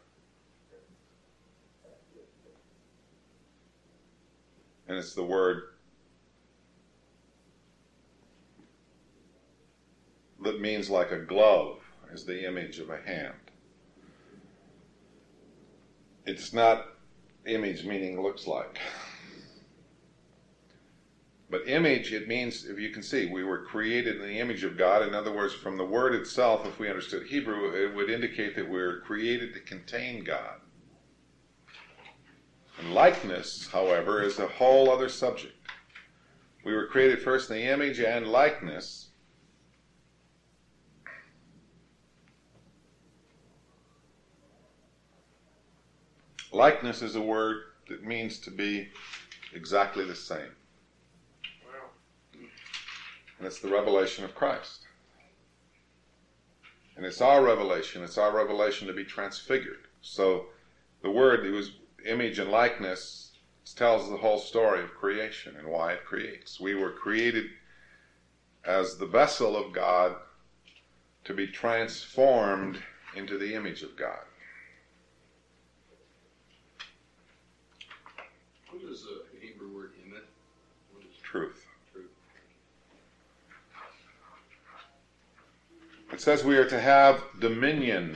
Speaker 1: And it's the word that means like a glove, is the image of a hand. It's not image meaning looks like. But image, it means, if you can see, we were created in the image of God. In other words, from the word itself, if we understood Hebrew, it would indicate that we were created to contain God. And likeness, however, is a whole other subject. We were created first in the image and likeness. Likeness is a word that means to be exactly the same.
Speaker 8: Wow.
Speaker 1: And it's the revelation of Christ. And it's our revelation. It's our revelation to be transfigured. So the word, it was image and likeness, tells the whole story of creation and why it creates. We were created as the vessel of God to be transformed into the image of God.
Speaker 11: What is the Hebrew word emet? What is
Speaker 1: Truth.
Speaker 11: truth?
Speaker 1: It says we are to have dominion.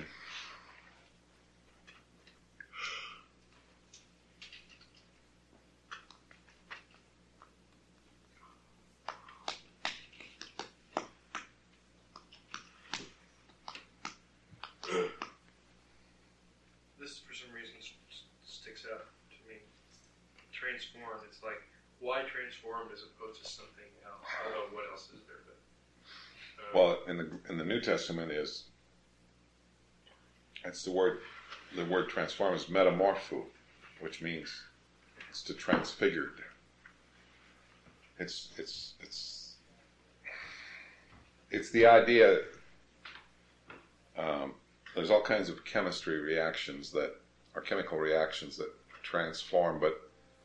Speaker 8: This, for some reason, s- sticks out to me. Transformed. It's like, why transformed as opposed to something else? I don't know what else is there, but. Uh,
Speaker 1: Well, in the in the New Testament is, it's the word, the word transform is metamorpho, which means it's to transfigured. It's it's it's it's the idea. Um, there's all kinds of chemistry reactions that are chemical reactions that transform, but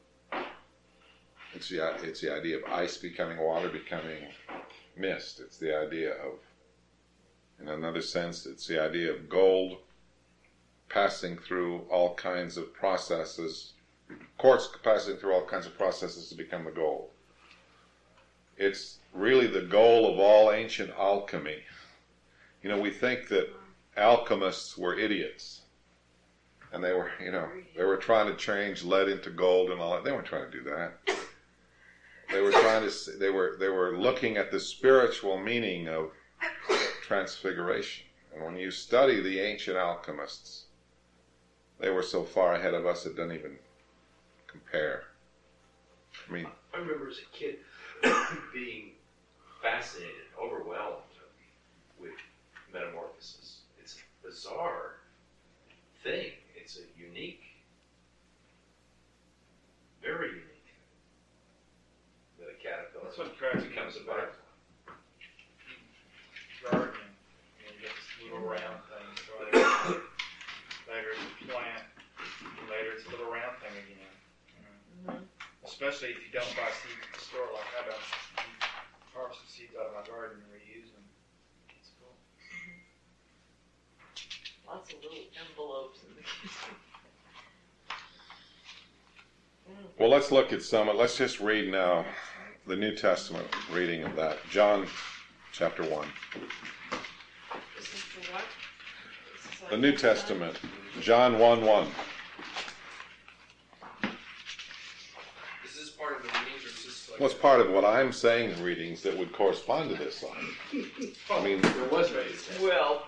Speaker 1: it's the it's the idea of ice becoming water, becoming mist. It's the idea of, in another sense, it's the idea of gold passing through all kinds of processes, quartz passing through all kinds of processes to become the gold. It's really the goal of all ancient alchemy. You know, we think that alchemists were idiots, and they were, you know, they were trying to change lead into gold and all that. They weren't trying to do that. They were trying to. They were. They were looking at the spiritual meaning of transfiguration. And when you study the ancient alchemists, they were so far ahead of us it doesn't even compare. I mean,
Speaker 2: I remember as a kid being fascinated, overwhelmed with metamorphosis. It's a bizarre thing. It's a unique, very unique thing that a cat
Speaker 4: That's what crafts
Speaker 2: becomes a
Speaker 4: about
Speaker 2: butterfly.
Speaker 4: gardening. You know, you get this little round thing. So later, later it's a plant. And later it's a little round thing again. You know.
Speaker 5: Mm-hmm.
Speaker 4: Especially if you don't buy seeds at the store like I don't. You harvest the seeds out of my garden and reuse them. It's cool.
Speaker 5: Lots of little envelopes in the kitchen.
Speaker 1: Well, let's look at some. Let's just read now the New Testament reading of that. John chapter one.
Speaker 5: This is for what? This is like
Speaker 1: The New Testament. John one one.
Speaker 8: Is this part of the readings, or is this like?
Speaker 1: Well, it's part of what I'm saying in readings that would correspond to this song. I mean,
Speaker 2: There was ready to say.
Speaker 5: Well.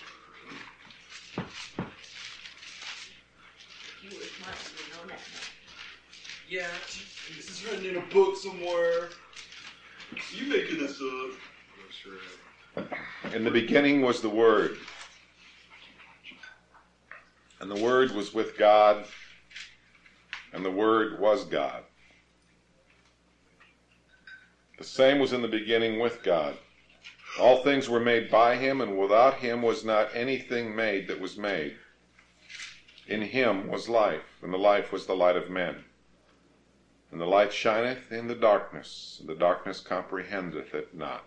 Speaker 5: You were smart, you know that.
Speaker 8: Yeah, this is written in a book somewhere. You making this up?
Speaker 11: That's right.
Speaker 1: in the beginning was the Word, and the Word was with God, and the Word was God. The same was in the beginning with God. All things were made by him, and without him was not anything made that was made. In him was life, and the life was the light of men. And the light shineth in the darkness, and the darkness comprehendeth it not.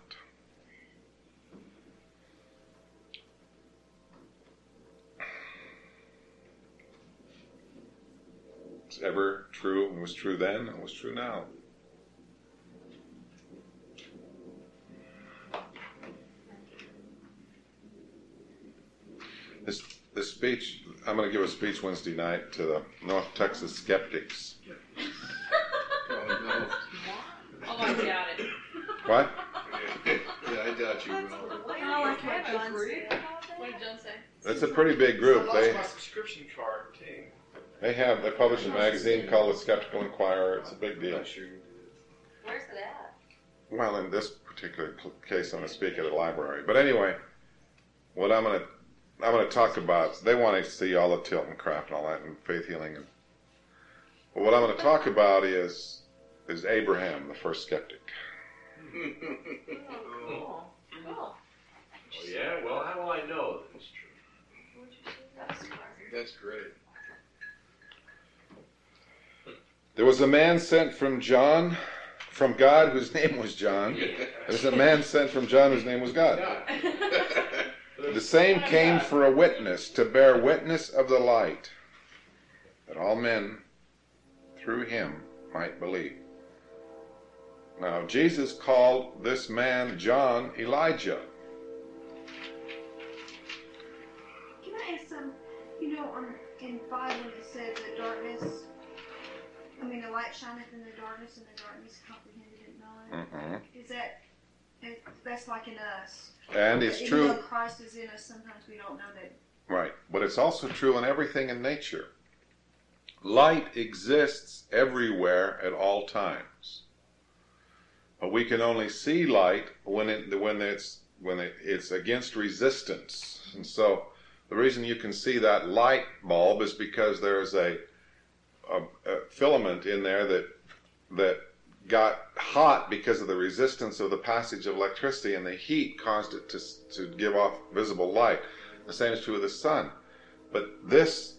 Speaker 1: It's ever true, and was true then, and was true now. This this speech, I'm going to give a speech Wednesday night to the North Texas skeptics.
Speaker 11: Oh, no.
Speaker 3: Oh, I doubt it.
Speaker 1: What?
Speaker 11: Yeah, I doubt you will.
Speaker 7: I like what John said.
Speaker 3: What did John say?
Speaker 1: It's a pretty big group.
Speaker 8: I lost
Speaker 1: They
Speaker 8: my subscription card too.
Speaker 1: they have they publish a magazine called The Skeptical Inquirer. It's a big deal.
Speaker 11: I'm sure you did.
Speaker 10: Where's it at?
Speaker 1: Well, in this particular cl- case, I'm going to speak at a library. But anyway, what I'm going to I'm going to talk about. They want to see all the Tilton crap and all that and faith healing. And but what I'm going to talk about is is Abraham, the first skeptic.
Speaker 5: Oh, cool. Cool.
Speaker 2: Oh, yeah? Well, how will I know that it's true?
Speaker 5: What'd you say? That's smart.
Speaker 11: That's great.
Speaker 1: There was a man sent from John, from God, whose name was John. There was a man sent from John whose name was God. The same came for a witness, to bear witness of the light, that all men through him might believe. Now, Jesus called this man, John, Elijah.
Speaker 7: Can I ask some, you know, on, in five when it says that darkness, I mean, the light shineth in the darkness and the darkness comprehended it not.
Speaker 1: Mm-hmm.
Speaker 7: Is that, it, that's like in us.
Speaker 1: And it's
Speaker 7: Even
Speaker 1: true.
Speaker 7: though Christ is in us, sometimes we don't know that.
Speaker 1: Right, but it's also true in everything in nature. Light exists everywhere at all times. But we can only see light when it when it's when it, it's against resistance. And so the reason you can see that light bulb is because there's a, a, a filament in there that that got hot because of the resistance of the passage of electricity, and the heat caused it to to give off visible light. The same is true of the sun. But this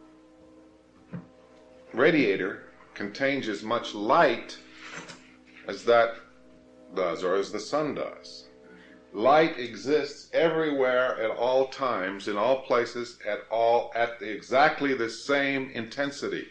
Speaker 1: radiator contains as much light as that does, or as the sun does. Light exists everywhere at all times, in all places, at all at the, exactly the same intensity.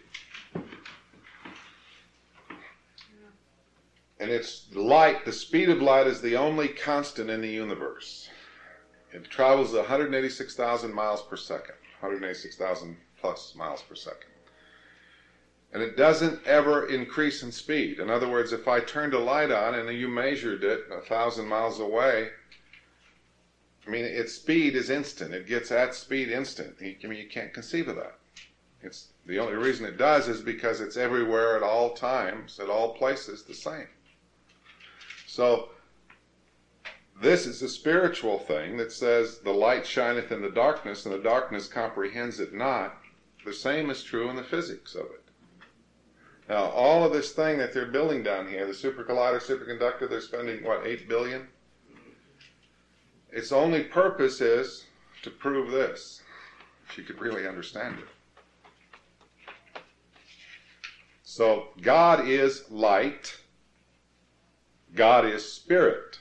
Speaker 1: And it's light, the speed of light is the only constant in the universe. It travels one hundred eighty-six thousand miles per second, one hundred eighty-six thousand plus miles per second. And it doesn't ever increase in speed. In other words, if I turned a light on and you measured it a thousand miles away, I mean, its speed is instant. It gets at speed instant. I mean, you can't conceive of that. It's the only reason it does is because it's everywhere at all times, at all places, the same. So this is a spiritual thing that says the light shineth in the darkness, and the darkness comprehends it not. The same is true in the physics of it. Now, all of this thing that they're building down here, the super collider, superconductor, they're spending, what, eight billion dollars? Its only purpose is to prove this, if you could really understand it. So, God is light. God is spirit.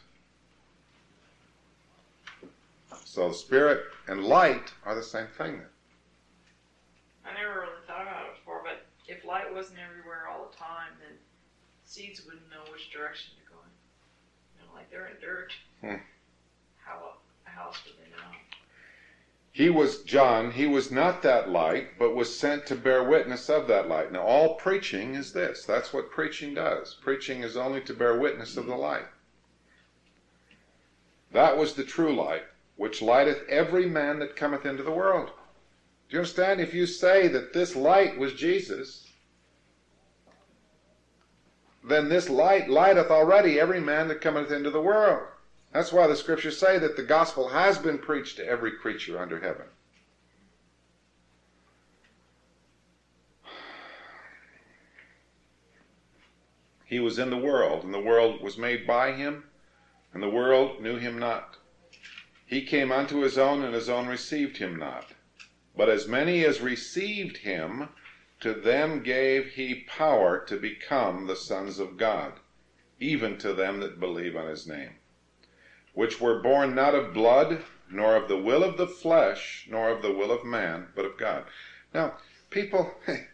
Speaker 1: So, spirit and light are the same thing then.
Speaker 5: I never really thought about it before, but if light wasn't everywhere all the time, then seeds wouldn't know which direction to go in. You know, like they're in dirt.
Speaker 1: Hmm.
Speaker 5: How, how else would they know?
Speaker 1: He was, John, he was not that light, but was sent to bear witness of that light. Now, all preaching is this. That's what preaching does. Preaching is only to bear witness of the light. That was the true light, which lighteth every man that cometh into the world. Do you understand? If you say that this light was Jesus, then this light lighteth already every man that cometh into the world. That's why the scriptures say that the gospel has been preached to every creature under heaven. He was in the world, and the world was made by him, and the world knew him not. He came unto his own, and his own received him not. But as many as received him, to them gave he power to become the sons of God, even to them that believe on his name, which were born not of blood, nor of the will of the flesh, nor of the will of man, but of God. Now, people,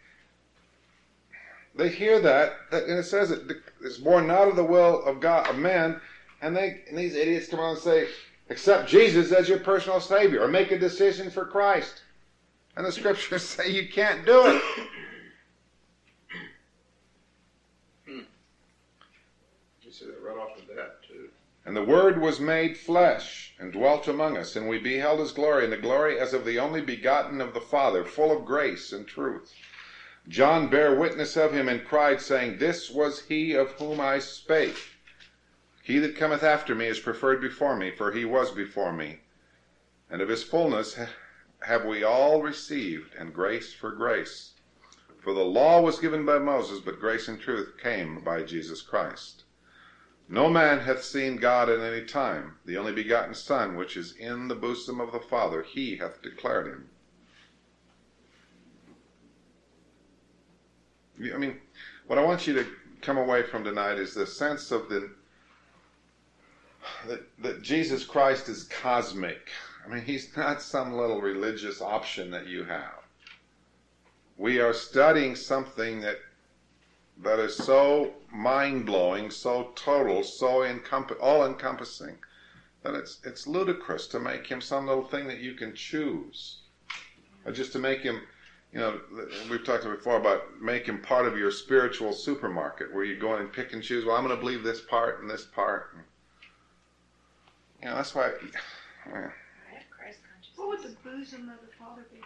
Speaker 1: they hear that, that and it says it, it's born not of the will of God, of man, and they and these idiots come on and say, accept Jesus as your personal Savior, or make a decision for Christ. And the scriptures say you can't do it.
Speaker 11: You see that right off the bat, too.
Speaker 1: And the Word was made flesh, and dwelt among us, and we beheld his glory, and the glory as of the only begotten of the Father, full of grace and truth. John bare witness of him, and cried, saying, This was he of whom I spake. He that cometh after me is preferred before me, for he was before me. And of his fullness have we all received, and grace for grace. For the law was given by Moses, but grace and truth came by Jesus Christ. No man hath seen God at any time. The only begotten Son, which is in the bosom of the Father, he hath declared him. I mean, what I want you to come away from tonight is the sense of the that, that Jesus Christ is cosmic. I mean, he's not some little religious option that you have. We are studying something that that is so mind-blowing, so total, so encomp- all-encompassing, that it's it's ludicrous to make him some little thing that you can choose. Or just to make him, you know, we've talked before about make him part of your spiritual supermarket, where you go in and pick and choose, well, I'm going to believe this part and this part. And, you know, that's why... Well,
Speaker 7: What would the bosom of the Father be?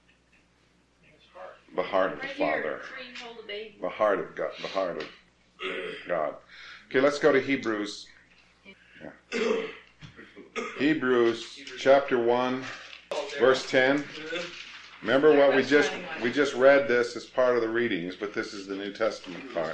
Speaker 1: the heart of
Speaker 3: Right
Speaker 1: the
Speaker 3: here,
Speaker 1: Father.
Speaker 3: tree, hold a baby.
Speaker 1: The heart of God. The heart of God. Okay, let's go to Hebrews. Yeah. Hebrews chapter one, verse ten. Remember what we just we just read this as part of the readings, but this is the New Testament part.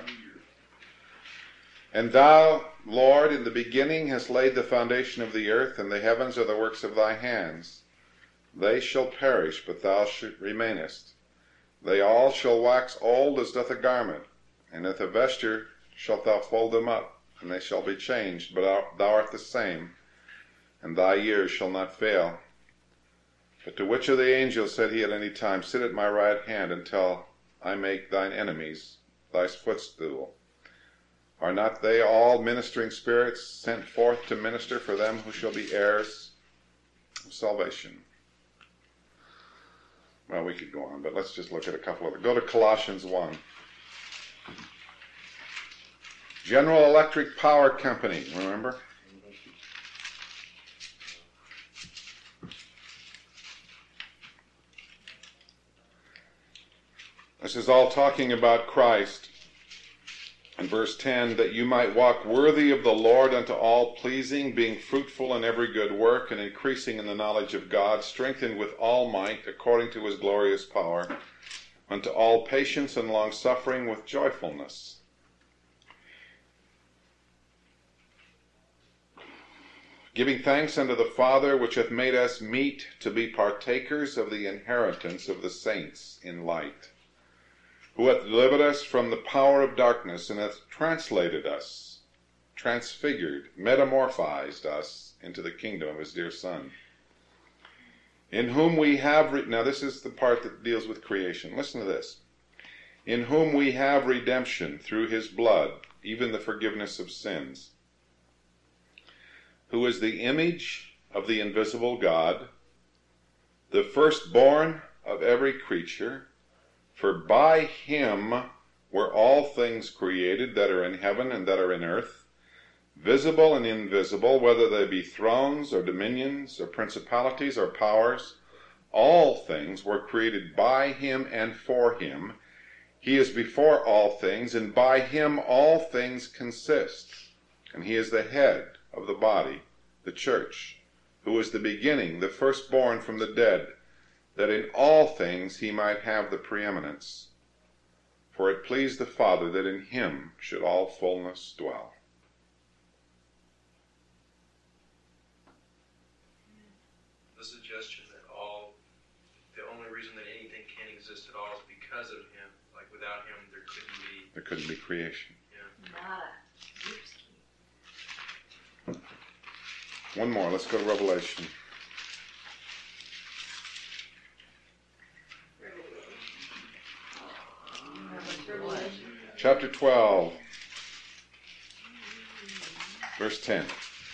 Speaker 1: And thou, Lord, in the beginning hast laid the foundation of the earth, and the heavens are the works of thy hands. They shall perish, but thou remainest. They all shall wax old as doth a garment, and with a vesture shalt thou fold them up, and they shall be changed, but thou art the same, and thy years shall not fail. But to which of the angels said he at any time, Sit at my right hand until I make thine enemies thy footstool? Are not they all ministering spirits sent forth to minister for them who shall be heirs of salvation? Well, we could go on, but let's just look at a couple of them. Go to Colossians one. General Electric Power Company, remember? This is all talking about Christ. In verse ten, that you might walk worthy of the Lord unto all pleasing, being fruitful in every good work, and increasing in the knowledge of God, strengthened with all might, according to his glorious power, unto all patience and long-suffering with joyfulness. Giving thanks unto the Father, which hath made us meet to be partakers of the inheritance of the saints in light, who hath delivered us from the power of darkness, and hath translated us, transfigured, metamorphized us into the kingdom of his dear Son, in whom we have, re- now this is the part that deals with creation. Listen to this. In whom we have redemption through his blood, even the forgiveness of sins, who is the image of the invisible God, the firstborn of every creature. For by him were all things created that are in heaven and that are in earth, visible and invisible, whether they be thrones or dominions or principalities or powers. All things were created by him and for him. He is before all things, and by him all things consist. And he is the head of the body, the church, who is the beginning, the firstborn from the dead, that in all things he might have the preeminence. For it pleased the Father that in him should all fullness dwell.
Speaker 8: The suggestion that all, the only reason that anything can exist at all is because of him. Like without him, there couldn't be.
Speaker 1: There couldn't be creation.
Speaker 5: Nada.
Speaker 1: One more. Let's go to Revelation. Chapter twelve, verse ten.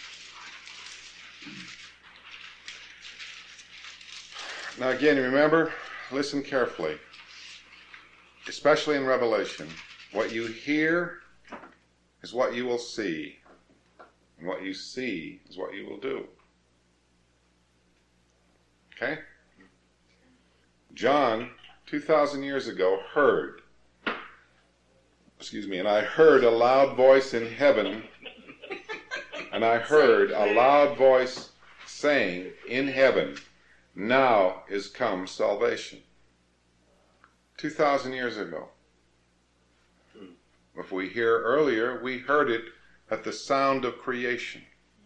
Speaker 1: Now again, remember, listen carefully, especially in Revelation. What you hear is what you will see, and what you see is what you will do. Okay? John, two thousand years ago, heard, excuse me, and I heard a loud voice in heaven, and I heard a loud voice saying in heaven, now is come salvation. Two thousand years ago. If we hear earlier, we heard it at the sound of creation.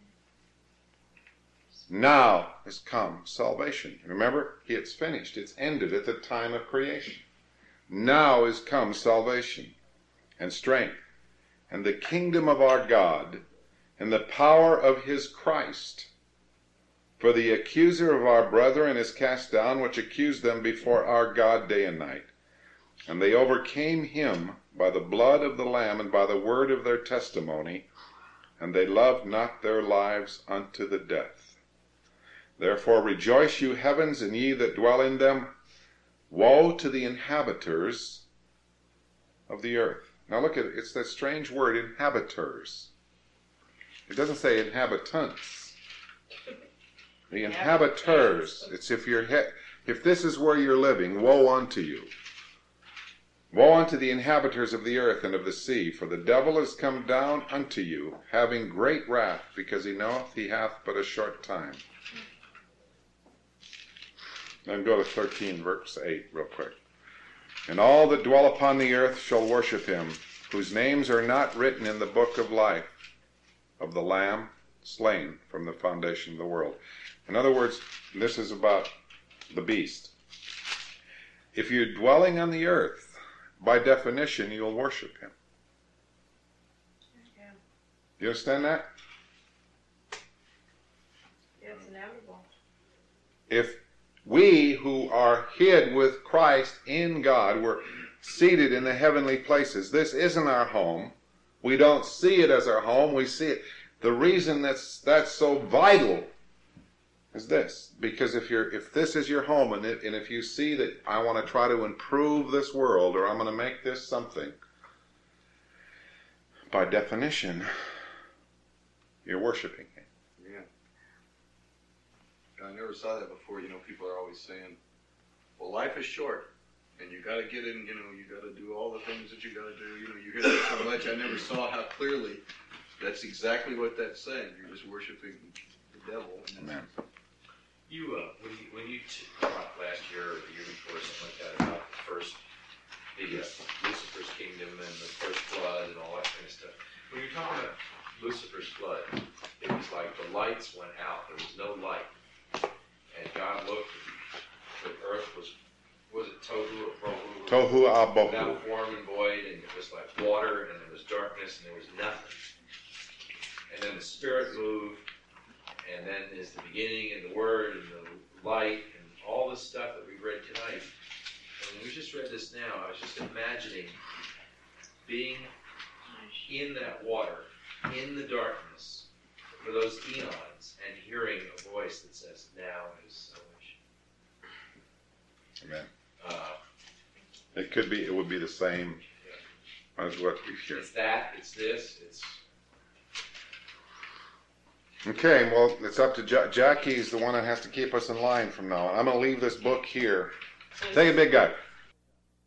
Speaker 1: Now is come salvation. Remember, it's finished. It's ended at the time of creation. Now is come salvation and strength and the kingdom of our God and the power of his Christ. For the accuser of our brethren is cast down, which accused them before our God day and night. And they overcame him by the blood of the Lamb and by the word of their testimony, and they loved not their lives unto the death. Therefore rejoice, you heavens, and ye that dwell in them. Woe to the inhabitants of the earth. Now look at it. It's that strange word, inhabitants. It doesn't say inhabitants. The inhabitants. It's if you're he- if this is where you're living, woe unto you. Woe unto the inhabitants of the earth and of the sea, for the devil is come down unto you, having great wrath, because he knoweth he hath but a short time. Then go to thirteen, verse eight, real quick. And all that dwell upon the earth shall worship him, whose names are not written in the book of life of the Lamb slain from the foundation of the world. In other words, this is about the beast. If you're dwelling on the earth, by definition, you'll worship him.
Speaker 5: Yeah.
Speaker 1: You understand that?
Speaker 5: Yeah, it's inevitable.
Speaker 1: If we who are hid with Christ in God, we're seated in the heavenly places. This isn't our home. We don't see it as our home. We see it. The reason that's that's so vital is this. Because if you're if this is your home, and, it, and if you see that I want to try to improve this world, or I'm going to make this something, by definition, you're worshiping him.
Speaker 9: Yeah. I never saw that before. You know, people are always saying, well, life is short, and you got to get in, you know, you got to do all the things that you got to do. You know, you hear that so much. I never saw how clearly that's exactly what that's saying. You're just worshiping the devil.
Speaker 1: Amen.
Speaker 2: You, uh, when you, when you t- talked last year or the year before, something like that, about the first the uh, Lucifer's kingdom and the first flood and all that kind of stuff. When you're talking about Lucifer's flood, it was like the lights went out. There was no light. And God looked, and the earth was, was it tohu or bohu?
Speaker 1: Tohu abohu.
Speaker 2: Without form and void, and it was like water, and there was darkness, and there was nothing. And then the Spirit moved, and then is the beginning, and the Word, and the light, and all the stuff that we read tonight. And when we just read this now, I was just imagining being in that water, in the darkness, for those eons, and hearing a voice that says, now is salvation.
Speaker 1: Amen.
Speaker 2: Uh,
Speaker 1: It could be, it would be the same as what we hear.
Speaker 2: it's that, it's this, it's...
Speaker 1: Okay, well, it's up to ja- Jackie's the one that has to keep us in line from now on. I'm going to leave this book here. Take it, big guy.